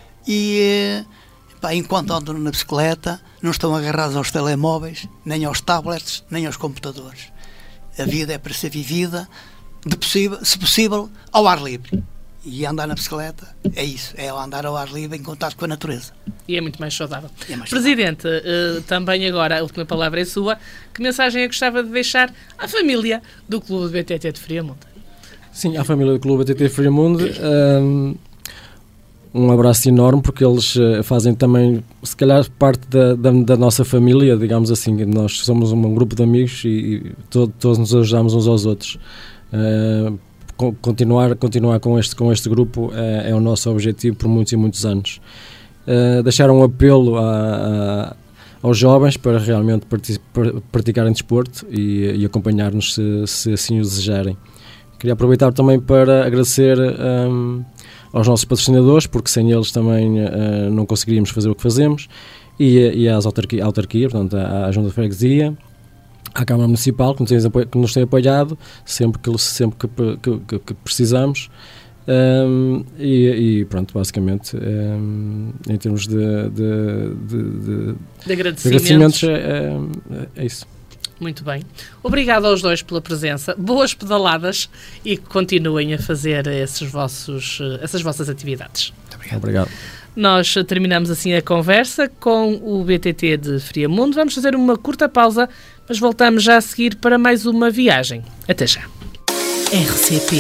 e uh, pá, enquanto andam na bicicleta não estão agarrados aos telemóveis, nem aos tablets, nem aos computadores. A vida é para ser vivida, de possível, se possível, ao ar livre. E andar na bicicleta é isso, é andar ao ar livre em contato com a natureza. E é muito mais saudável. É mais Presidente, saudável. Uh, também agora a última palavra é sua. Que mensagem é que gostava de deixar à família do Clube B T T de Friamundo? Sim, à família do Clube B T T de Friamundo, um, um abraço enorme, porque eles uh, fazem também, se calhar, parte da, da, da nossa família, digamos assim. Nós somos um grupo de amigos e, e to, todos nos ajudamos uns aos outros. Uh, continuar, continuar com, este, com este grupo é, é o nosso objetivo por muitos e muitos anos. Uh, deixar um apelo a, a, aos jovens para realmente praticarem desporto e, e acompanhar-nos se, se assim o desejarem. Queria aproveitar também para agradecer um, aos nossos patrocinadores, porque sem eles também uh, não conseguiríamos fazer o que fazemos, e, e às autarquias, autarquia, portanto, à, à Junta de Freguesia, à Câmara Municipal, que nos tem, que nos tem apoiado sempre que, sempre que, que, que precisamos, Um, e, e pronto, basicamente, um, em termos de, de, de, de, de agradecimentos, de agradecimentos é, é, é isso. Muito bem. Obrigado aos dois pela presença. Boas pedaladas e que continuem a fazer esses vossos, essas vossas atividades. Muito obrigado. Obrigado. Nós terminamos assim a conversa com o B T T de Friamundo. Vamos fazer uma curta pausa, mas voltamos já a seguir para mais uma viagem. Até já. R C P.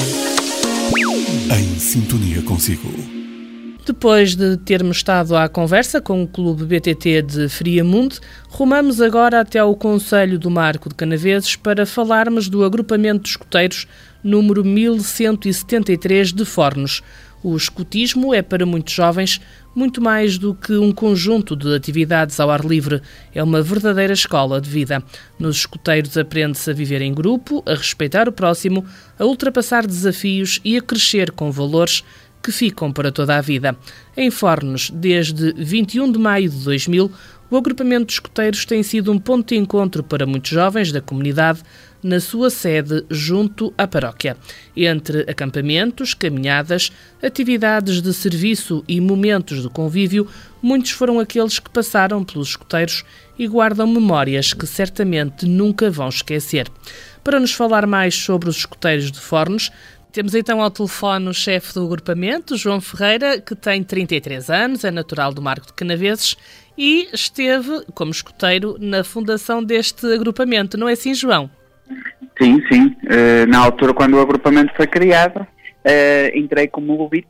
Em sintonia consigo. Depois de termos estado à conversa com o Clube B T T de Friamundo, rumamos agora até ao Concelho do Marco de Canaveses para falarmos do agrupamento de escoteiros número mil cento e setenta e três de Fornos. O escotismo é, para muitos jovens, muito mais do que um conjunto de atividades ao ar livre. É uma verdadeira escola de vida. Nos escoteiros aprende-se a viver em grupo, a respeitar o próximo, a ultrapassar desafios e a crescer com valores que ficam para toda a vida. Em Fornos, desde vinte e um de maio de dois mil, o agrupamento de escoteiros tem sido um ponto de encontro para muitos jovens da comunidade na sua sede junto à paróquia. Entre acampamentos, caminhadas, atividades de serviço e momentos de convívio, muitos foram aqueles que passaram pelos escoteiros e guardam memórias que certamente nunca vão esquecer. Para nos falar mais sobre os escoteiros de Fornos, temos então ao telefone o chefe do agrupamento, João Ferreira, que tem trinta e três anos, é natural do Marco de Canaveses e esteve como escoteiro na fundação deste agrupamento. Não é assim, João? Sim, sim. Uh, na altura, quando o agrupamento foi criado, uh, entrei como lobito,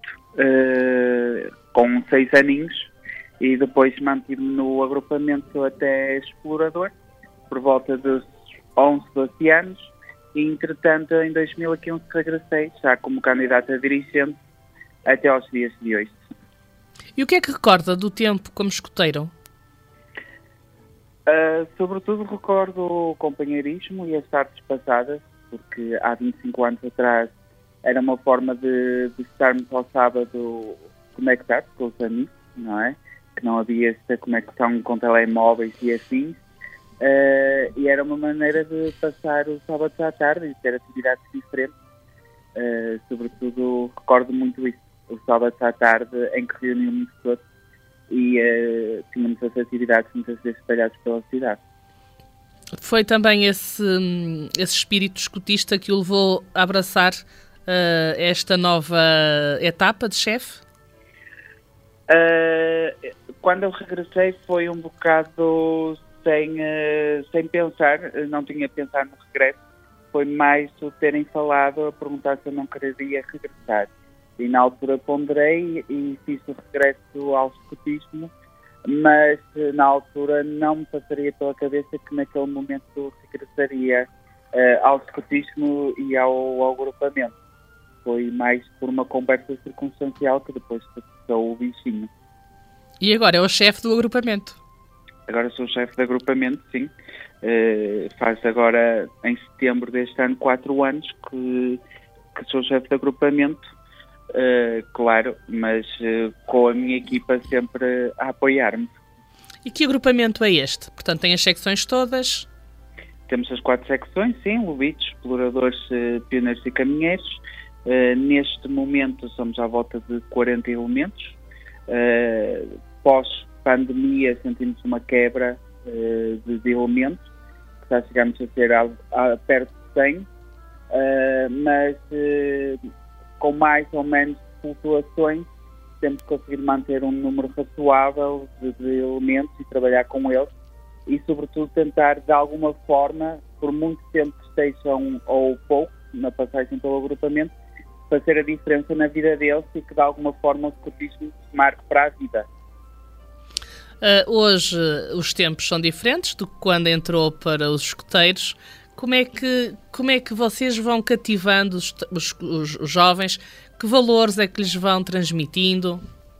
uh, com seis aninhos, e depois mantive-me no agrupamento até explorador, por volta dos onze, doze anos, e entretanto, em dois mil e quinze, regressei, já como candidato a dirigente, até aos dias de hoje. E o que é que recorda do tempo como escoteiro? Uh, sobretudo recordo o companheirismo e as tardes passadas, porque há vinte e cinco anos atrás era uma forma de, de estarmos ao sábado conectados com os amigos, não é? Que não havia esta conexão com telemóveis e assim, uh, e era uma maneira de passar os sábados à tarde e ter atividades diferentes. Uh, sobretudo recordo muito isso, os sábados à tarde em que reuníamos todos e uh, tínhamos as atividades muitas vezes espalhadas pela cidade. Foi também esse, esse espírito escotista que o levou a abraçar uh, esta nova etapa de chefe? Uh, quando eu regressei foi um bocado sem, uh, sem pensar, não tinha pensado no regresso, foi mais o terem falado, a perguntar se eu não queria regressar. E na altura ponderei e fiz o regresso ao escotismo, mas na altura não me passaria pela cabeça que naquele momento regressaria uh, ao escotismo e ao, ao agrupamento. Foi mais por uma conversa circunstancial que depois passou o bichinho. E agora é o chefe do agrupamento? Agora sou o chefe do agrupamento, sim. Uh, faz agora, em setembro deste ano, quatro anos que, que sou chefe de agrupamento. Uh, claro, mas uh, com a minha equipa sempre a apoiar-me. E que agrupamento é este? Portanto, tem as secções todas? Temos as quatro secções, sim, lobitos, exploradores, uh, pioneiros e caminheiros. Uh, neste momento somos à volta de quarenta elementos. Uh, pós-pandemia sentimos uma quebra uh, de, de elementos, que já chegamos a ser a, a perto de cem, uh, mas... Uh, com mais ou menos flutuações, temos que conseguir manter um número razoável de, de elementos e trabalhar com eles e, sobretudo, tentar, de alguma forma, por muito tempo que estejam ou pouco na passagem pelo agrupamento, fazer a diferença na vida deles e que, de alguma forma, o escotismo se marque para a vida. Uh, hoje, os tempos são diferentes do que quando entrou para os escoteiros. Como é que, como é que vocês vão cativando os, os, os jovens? Que valores é que lhes vão transmitindo?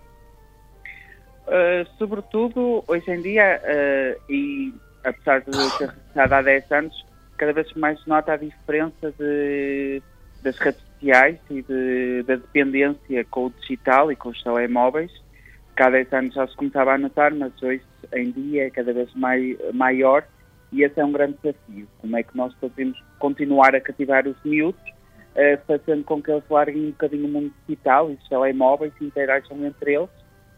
Uh, sobretudo, hoje em dia, uh, e apesar de eu ter regressado há dez anos, cada vez mais nota a diferença de, das redes sociais e de, da dependência com o digital e com os telemóveis. Cada dez anos já se começava a notar, mas hoje em dia é cada vez mai, maior. E esse é um grande desafio. Como é que nós podemos continuar a cativar os miúdos, uh, fazendo com que eles larguem um bocadinho o mundo digital e os telemóveis e interajam entre eles.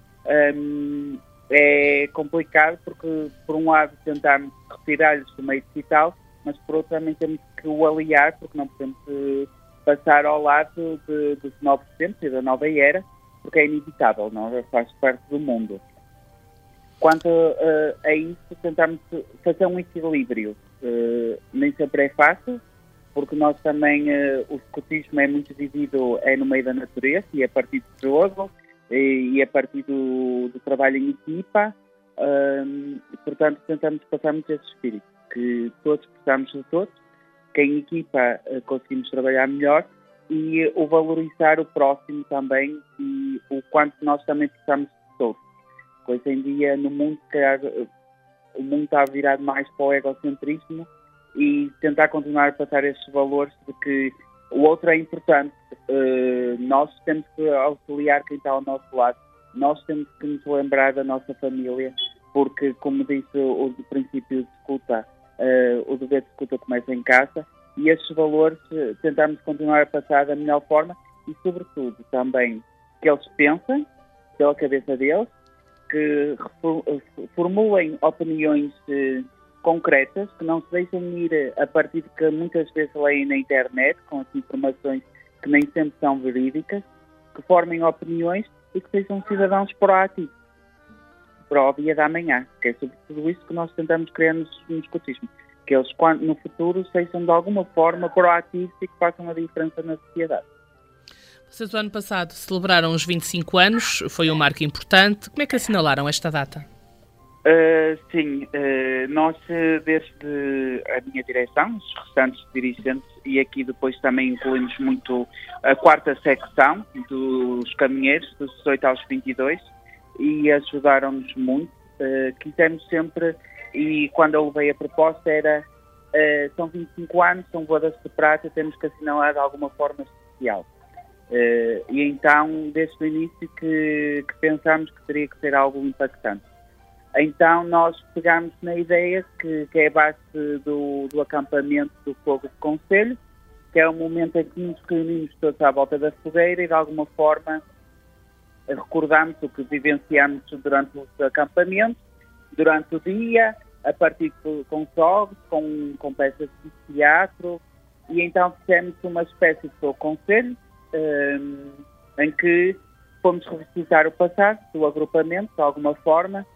Um, é complicado porque, por um lado, tentamos retirar-lhes do meio digital, mas por outro também temos que o aliar, porque não podemos uh, passar ao lado de, dos novos tempos e da nova era, porque é inevitável, não é? Faz parte do mundo. Quanto uh, a isso, tentamos fazer um equilíbrio. Uh, nem sempre é fácil, porque nós também, uh, o escotismo é muito dividido é no meio da natureza e a partir do jogo e, e a partir do, do trabalho em equipa. Uh, portanto, tentamos passar muito esse espírito, que todos precisamos de todos, que em equipa uh, conseguimos trabalhar melhor e uh, o valorizar o próximo também e o quanto nós também precisamos de todos. Hoje em dia, no mundo, se calhar, o mundo está virado mais para o egocentrismo e tentar continuar a passar estes valores de que o outro é importante. Uh, nós temos que auxiliar quem está ao nosso lado. Nós temos que nos lembrar da nossa família, porque, como disse o, o princípio de escuta, uh, o dever de escuta começa em casa e estes valores uh, tentamos continuar a passar da melhor forma e, sobretudo, também que eles pensem pela cabeça deles, que formulem opiniões eh, concretas, que não se deixem ir a partir de que muitas vezes leem na internet, com as informações que nem sempre são verídicas, que formem opiniões e que sejam cidadãos proativos para o dia da manhã, que é sobre tudo isso que nós tentamos criar no, no escotismo, que eles no futuro sejam de alguma forma proativos e que façam a diferença na sociedade. Vocês, o ano passado, celebraram os vinte e cinco anos, foi um marco importante. Como é que assinalaram esta data? Uh, sim, uh, nós, desde a minha direção, os restantes dirigentes, e aqui depois também incluímos muito a quarta secção dos caminheiros, dos dezoito aos vinte e dois, e ajudaram-nos muito. Uh, quisemos sempre, e quando eu levei a proposta era, uh, são vinte e cinco anos, são bodas de prata, temos que assinalar de alguma forma especial. Uh, e então, desde o início que, que pensámos que teria que ser algo impactante. Então nós pegámos na ideia que, que é a base do, do acampamento do Fogo de Conselho, que é o momento em que nos reunimos todos à volta da fogueira e de alguma forma recordamos o que vivenciamos durante o acampamento, durante o dia, a partir de, com jogos, com, com peças de teatro, e então fizemos uma espécie de conselho, Um, em que fomos revisitar o passado do agrupamento, de alguma forma,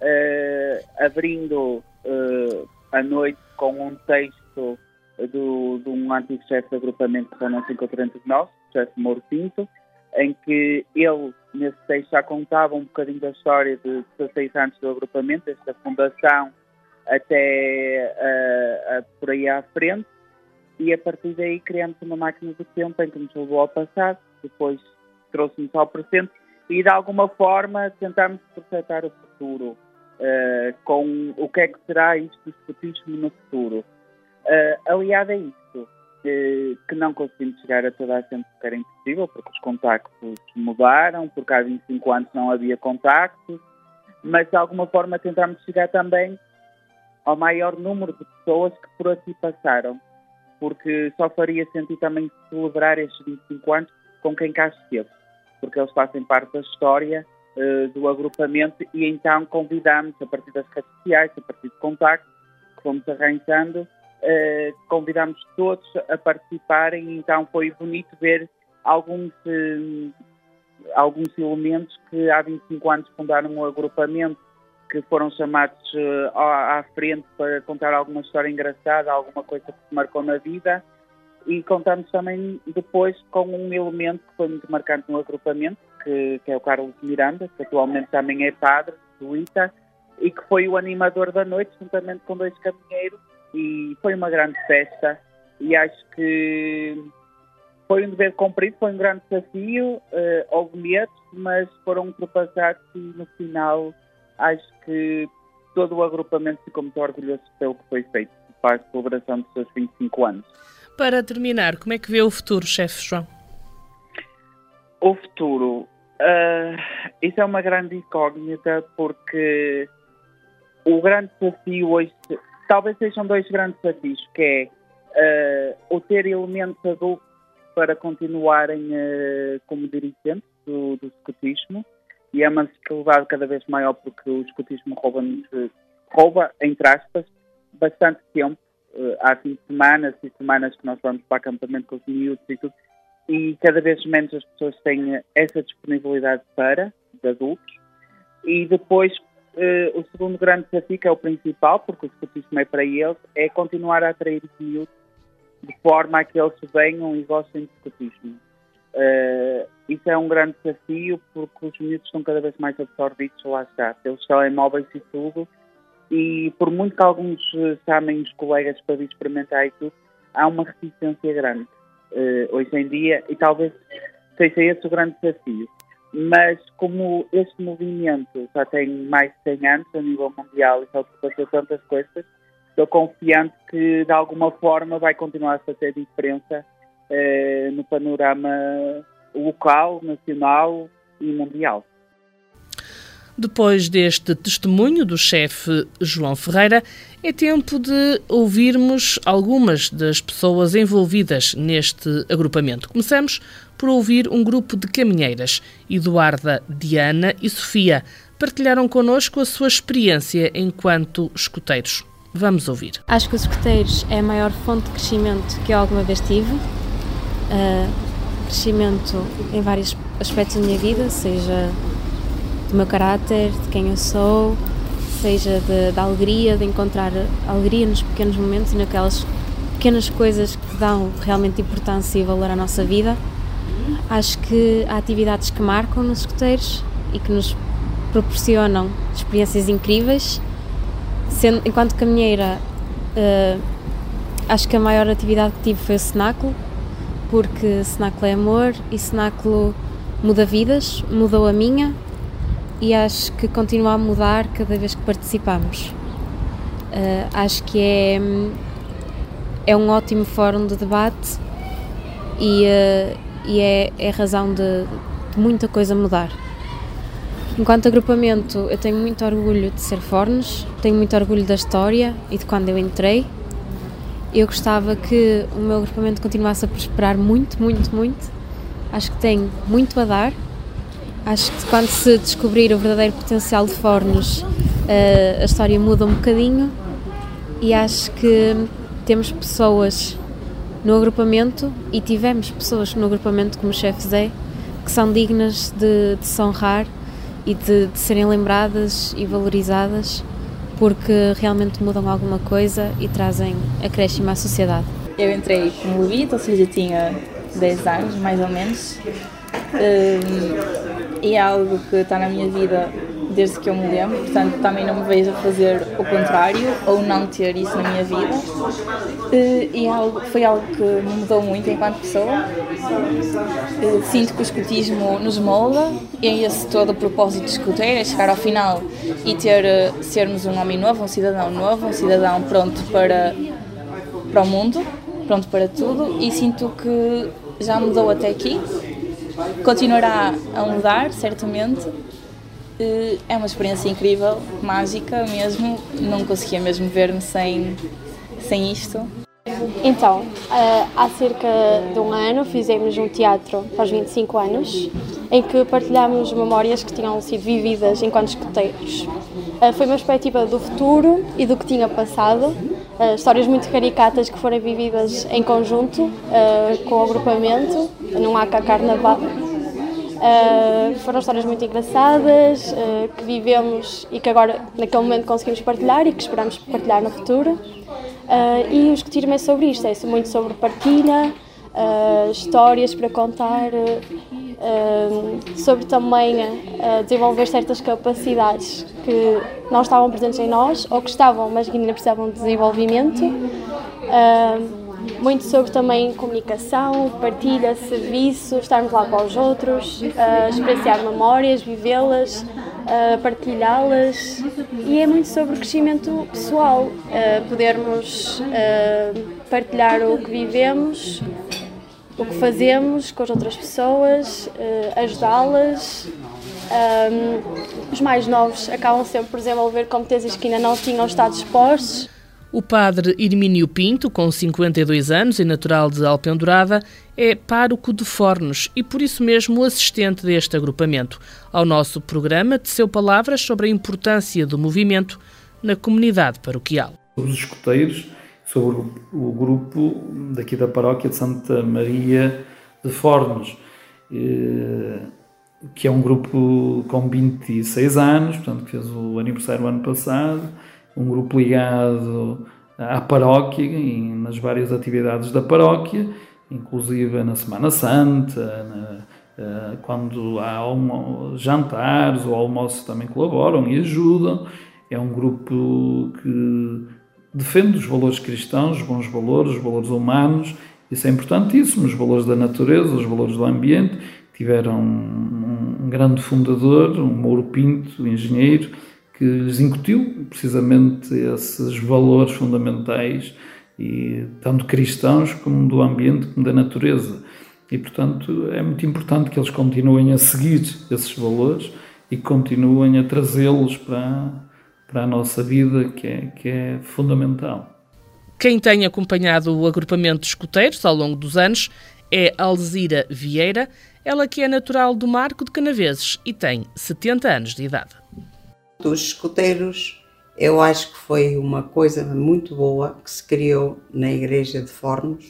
uh, abrindo uh, a noite com um texto do, de um antigo chefe de agrupamento que não se encontra entre nós, o chefe Mouro Pinto, em que ele, nesse texto, já contava um bocadinho da história de dezasseis anos do agrupamento, desde a fundação até uh, uh, por aí à frente. E a partir daí criamos uma máquina do tempo em que nos levou ao passado, depois trouxe-nos ao presente e de alguma forma tentámos projetar o futuro, uh, com o que é que será isto do escotismo no futuro. Uh, aliado a isto, uh, que não conseguimos chegar a toda a gente porque era impossível, porque os contactos mudaram, porque há vinte e cinco anos não havia contactos, mas de alguma forma tentámos chegar também ao maior número de pessoas que por aqui passaram, porque só faria sentido também celebrar estes vinte e cinco anos com quem cá esteve, porque eles fazem parte da história uh, do agrupamento e então convidamos, a partir das redes sociais, a partir de contactos que fomos arranjando, uh, convidamos todos a participarem e então foi bonito ver alguns, uh, alguns elementos que há vinte e cinco anos fundaram um agrupamento, que foram chamados uh, à, à frente para contar alguma história engraçada, alguma coisa que se marcou na vida, e contamos também depois com um elemento que foi muito marcante no agrupamento, que, que é o Carlos Miranda, que atualmente também é padre do I T A, e que foi o animador da noite, juntamente com dois caminheiros, e foi uma grande festa, e acho que foi um dever cumprido, foi um grande desafio, uh, houve medos, mas foram ultrapassados e no final acho que todo o agrupamento ficou muito orgulhoso pelo que foi feito para a celebração dos seus vinte e cinco anos. Para terminar, como é que vê o futuro, chefe João? O futuro, uh, isso é uma grande incógnita, porque o grande desafio hoje, talvez sejam dois grandes desafios, que é uh, o ter elementos adultos para continuarem uh, como dirigentes do, do escotismo, e é uma dificuldade cada vez maior porque o escotismo rouba-nos, rouba, entre aspas, bastante tempo. Uh, há cinco semanas e semanas que nós vamos para acampamento com os miúdos e tudo, e cada vez menos as pessoas têm essa disponibilidade para, de adultos. E depois, uh, o segundo grande desafio, que é o principal, porque o escotismo é para eles, é continuar a atrair os miúdos de forma a que eles venham e gostem de escotismo. Uh, isso é um grande desafio, porque os miúdos estão cada vez mais absorvidos, lá está, pelos telemóveis e tudo, e por muito que alguns chamem os colegas para vir experimentar e tudo, há uma resistência grande uh, hoje em dia, e talvez seja esse o grande desafio. Mas como este movimento já tem mais de cem anos a nível mundial e já ultrapassou tantas coisas, estou confiante que de alguma forma vai continuar a fazer diferença eh, no panorama local, nacional e mundial. Depois deste testemunho do chefe João Ferreira, é tempo de ouvirmos algumas das pessoas envolvidas neste agrupamento. Começamos por ouvir um grupo de caminheiras. Eduarda, Diana e Sofia partilharam connosco a sua experiência enquanto escoteiros. Vamos ouvir. Acho que os escoteiros é a maior fonte de crescimento que eu alguma vez tive. Uh, crescimento em vários aspectos da minha vida, seja do meu caráter, de quem eu sou, seja de, da alegria, de encontrar alegria nos pequenos momentos e naquelas pequenas coisas que dão realmente importância e valor à nossa vida. Acho que há atividades que marcam nos escoteiros e que nos proporcionam experiências incríveis. Sendo, enquanto caminheira, uh, acho que a maior atividade que tive foi o cenáculo, porque cenáculo é amor e cenáculo muda vidas, mudou a minha e acho que continua a mudar cada vez que participamos. Uh, acho que é, é um ótimo fórum de debate e, uh, e é, é razão de, de muita coisa mudar. Enquanto agrupamento, eu tenho muito orgulho de ser Fornos, tenho muito orgulho da história e de quando eu entrei. Eu gostava que o meu agrupamento continuasse a prosperar muito, muito, muito. Acho que tem muito a dar. Acho que quando se descobrir o verdadeiro potencial de Fornos, a história muda um bocadinho e acho que temos pessoas no agrupamento e tivemos pessoas no agrupamento como o chefe Zé que são dignas de, de se honrar e de, de serem lembradas e valorizadas porque realmente mudam alguma coisa e trazem acréscimo à sociedade. Eu entrei como levita, ou seja, tinha dez anos mais ou menos. Um, e é algo que está na minha vida desde que eu me lembro, portanto também não me vejo a fazer o contrário ou não ter isso na minha vida. Uh, e é algo, foi algo que me mudou muito enquanto pessoa. Uh, sinto que o escotismo nos molda e é esse todo o propósito de escoteiro, é chegar ao final e ter, uh, sermos um homem novo, um cidadão novo, um cidadão pronto para, para o mundo, pronto para tudo, e sinto que já mudou até aqui. Continuará a mudar, certamente. É uma experiência incrível, mágica mesmo. Não conseguia mesmo ver-me sem, sem isto. Então, há cerca de um ano fizemos um teatro para os vinte e cinco anos, em que partilhámos memórias que tinham sido vividas enquanto escoteiros. Foi uma perspectiva do futuro e do que tinha passado, histórias muito caricatas que foram vividas em conjunto com o agrupamento, num A C A Carnaval. Foram histórias muito engraçadas, que vivemos e que agora, naquele momento, conseguimos partilhar e que esperamos partilhar no futuro. Uh, e o escotismo é sobre isto, é muito sobre partilha, uh, histórias para contar, uh, uh, sobre também uh, desenvolver certas capacidades que não estavam presentes em nós, ou que estavam, mas que ainda precisavam de desenvolvimento. Uh, muito sobre também comunicação, partilha, serviço, estarmos lá para os outros, uh, experienciar memórias, vivê-las, uh, partilhá-las, e é muito sobre crescimento pessoal, uh, podermos uh, partilhar o que vivemos, o que fazemos com as outras pessoas, uh, ajudá-las. Um, os mais novos acabam sempre por desenvolver competências que ainda não tinham estado expostos. O padre Hermínio Pinto, com cinquenta e dois anos e natural de Alpendurada, é pároco de Fornos e, por isso mesmo, assistente deste agrupamento. Ao nosso programa, teceu palavras sobre a importância do movimento na comunidade paroquial. Os escoteiros, sobre o grupo daqui da paróquia de Santa Maria de Fornos, que é um grupo com vinte e seis anos, portanto, que fez o aniversário ano passado, um grupo ligado à paróquia e nas várias atividades da paróquia, inclusive na Semana Santa, na, quando há almo- jantares ou almoços também colaboram e ajudam. É um grupo que defende os valores cristãos, os bons valores, os valores humanos. Isso é importantíssimo, os valores da natureza, os valores do ambiente. Tiveram um, um grande fundador, um Mouro Pinto, engenheiro, que lhes incutiu precisamente esses valores fundamentais, e tanto cristãos como do ambiente, como da natureza. E, portanto, é muito importante que eles continuem a seguir esses valores e que continuem a trazê-los para, para a nossa vida, que é, que é fundamental. Quem tem acompanhado o agrupamento de escoteiros ao longo dos anos é Alzira Vieira, ela que é natural do Marco de Canaveses e tem setenta anos de idade. Os escoteiros, eu acho que foi uma coisa muito boa que se criou na igreja de Fornos,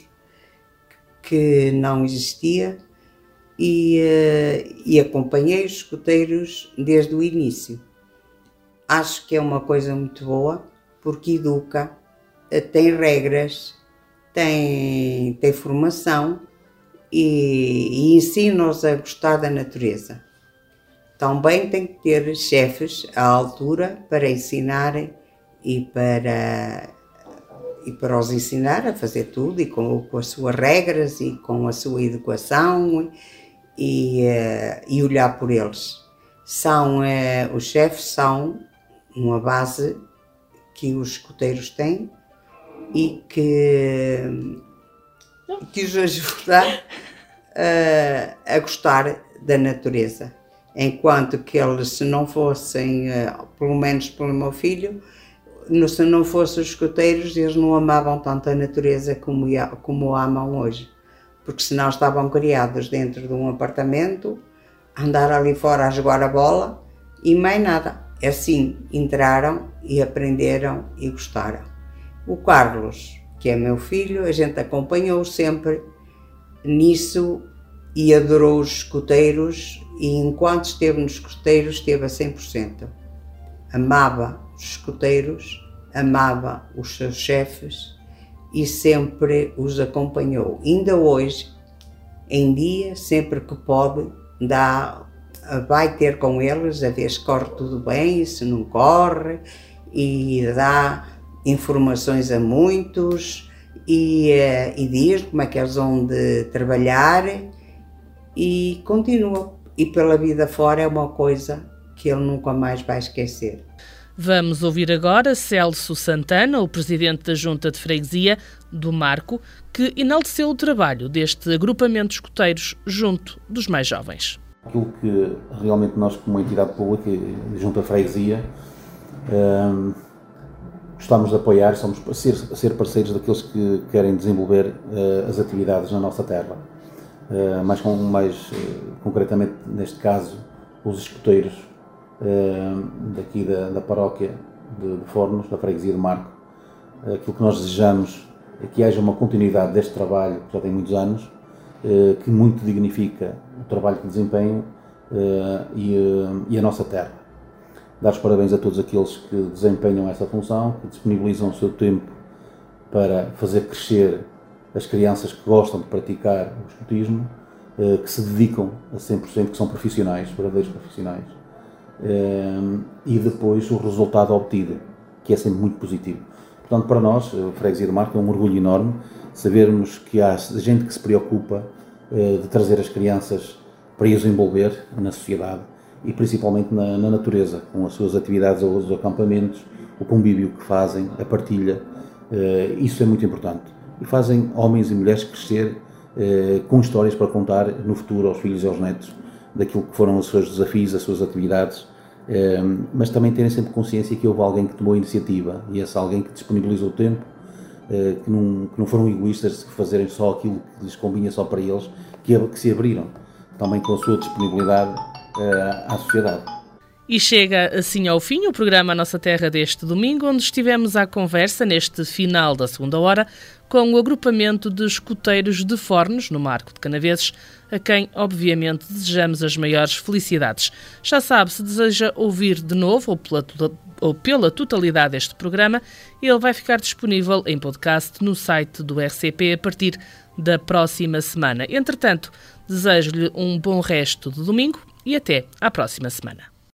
que não existia, e, e acompanhei os escoteiros desde o início. Acho que é uma coisa muito boa, porque educa, tem regras, tem, tem formação e, e ensina-nos a gostar da natureza. Também tem que ter chefes à altura para ensinarem e para, e para os ensinar a fazer tudo, e com, com as suas regras e com a sua educação, e, e olhar por eles. São, os chefes são uma base que os escoteiros têm e que, que os ajuda a, a gostar da natureza. Enquanto que eles, se não fossem, pelo menos pelo meu filho, se não fossem os escoteiros, eles não amavam tanto a natureza como, como amam hoje. Porque senão estavam criados dentro de um apartamento, andar ali fora a jogar a bola e mais nada. Assim, entraram e aprenderam e gostaram. O Carlos, que é meu filho, a gente acompanhou sempre nisso e adorou os escoteiros, e enquanto esteve nos escoteiros esteve a cem por cento. Amava os escoteiros, amava os seus chefes e sempre os acompanhou. Ainda hoje, em dia, sempre que pode, dá, vai ter com eles a ver se corre tudo bem, se não corre, e dá informações a muitos e, e diz como é que eles vão de trabalhar, e continua. E pela vida fora é uma coisa que ele nunca mais vai esquecer. Vamos ouvir agora Celso Santana, o presidente da Junta de Freguesia do Marco, que enalteceu o trabalho deste agrupamento de escoteiros junto dos mais jovens. Aquilo que realmente nós, como entidade pública e Junta de Freguesia, um, gostamos de apoiar, somos ser, ser parceiros daqueles que querem desenvolver uh, as atividades na nossa terra. Uh, mais, com, mais uh, concretamente, neste caso, os escoteiros uh, daqui da, da paróquia de, de Fornos, da freguesia de Marco. Uh, aquilo que nós desejamos é que haja uma continuidade deste trabalho, que já tem muitos anos, uh, que muito dignifica o trabalho que desempenham uh, e, uh, e a nossa terra. Dar os parabéns a todos aqueles que desempenham essa função, que disponibilizam o seu tempo para fazer crescer as crianças que gostam de praticar o escotismo, que se dedicam a cem por cento, que são profissionais, verdadeiros profissionais, e depois o resultado obtido, que é sempre muito positivo. Portanto, para nós, a Freguesia de Marco, é um orgulho enorme sabermos que há gente que se preocupa de trazer as crianças para as envolver na sociedade e principalmente na, na natureza, com as suas atividades, os acampamentos, o convívio que fazem, a partilha. Isso é muito importante. E fazem homens e mulheres crescer eh, com histórias para contar no futuro aos filhos e aos netos daquilo que foram os seus desafios, as suas atividades mas também terem sempre consciência que houve alguém que tomou a iniciativa e esse alguém que disponibilizou o tempo, que não, que não foram egoístas de fazerem só aquilo que lhes convinha só para eles, que, que se abriram também com a sua disponibilidade à sociedade. E chega assim ao fim o programa Nossa Terra deste domingo, onde estivemos à conversa, neste final da segunda hora, com o agrupamento de escuteiros de Fornos, no Marco de Canaveses, a quem, obviamente, desejamos as maiores felicidades. Já sabe, se deseja ouvir de novo ou pela, ou pela totalidade este programa, ele vai ficar disponível em podcast no site do R C P a partir da próxima semana. Entretanto, desejo-lhe um bom resto de domingo e até à próxima semana.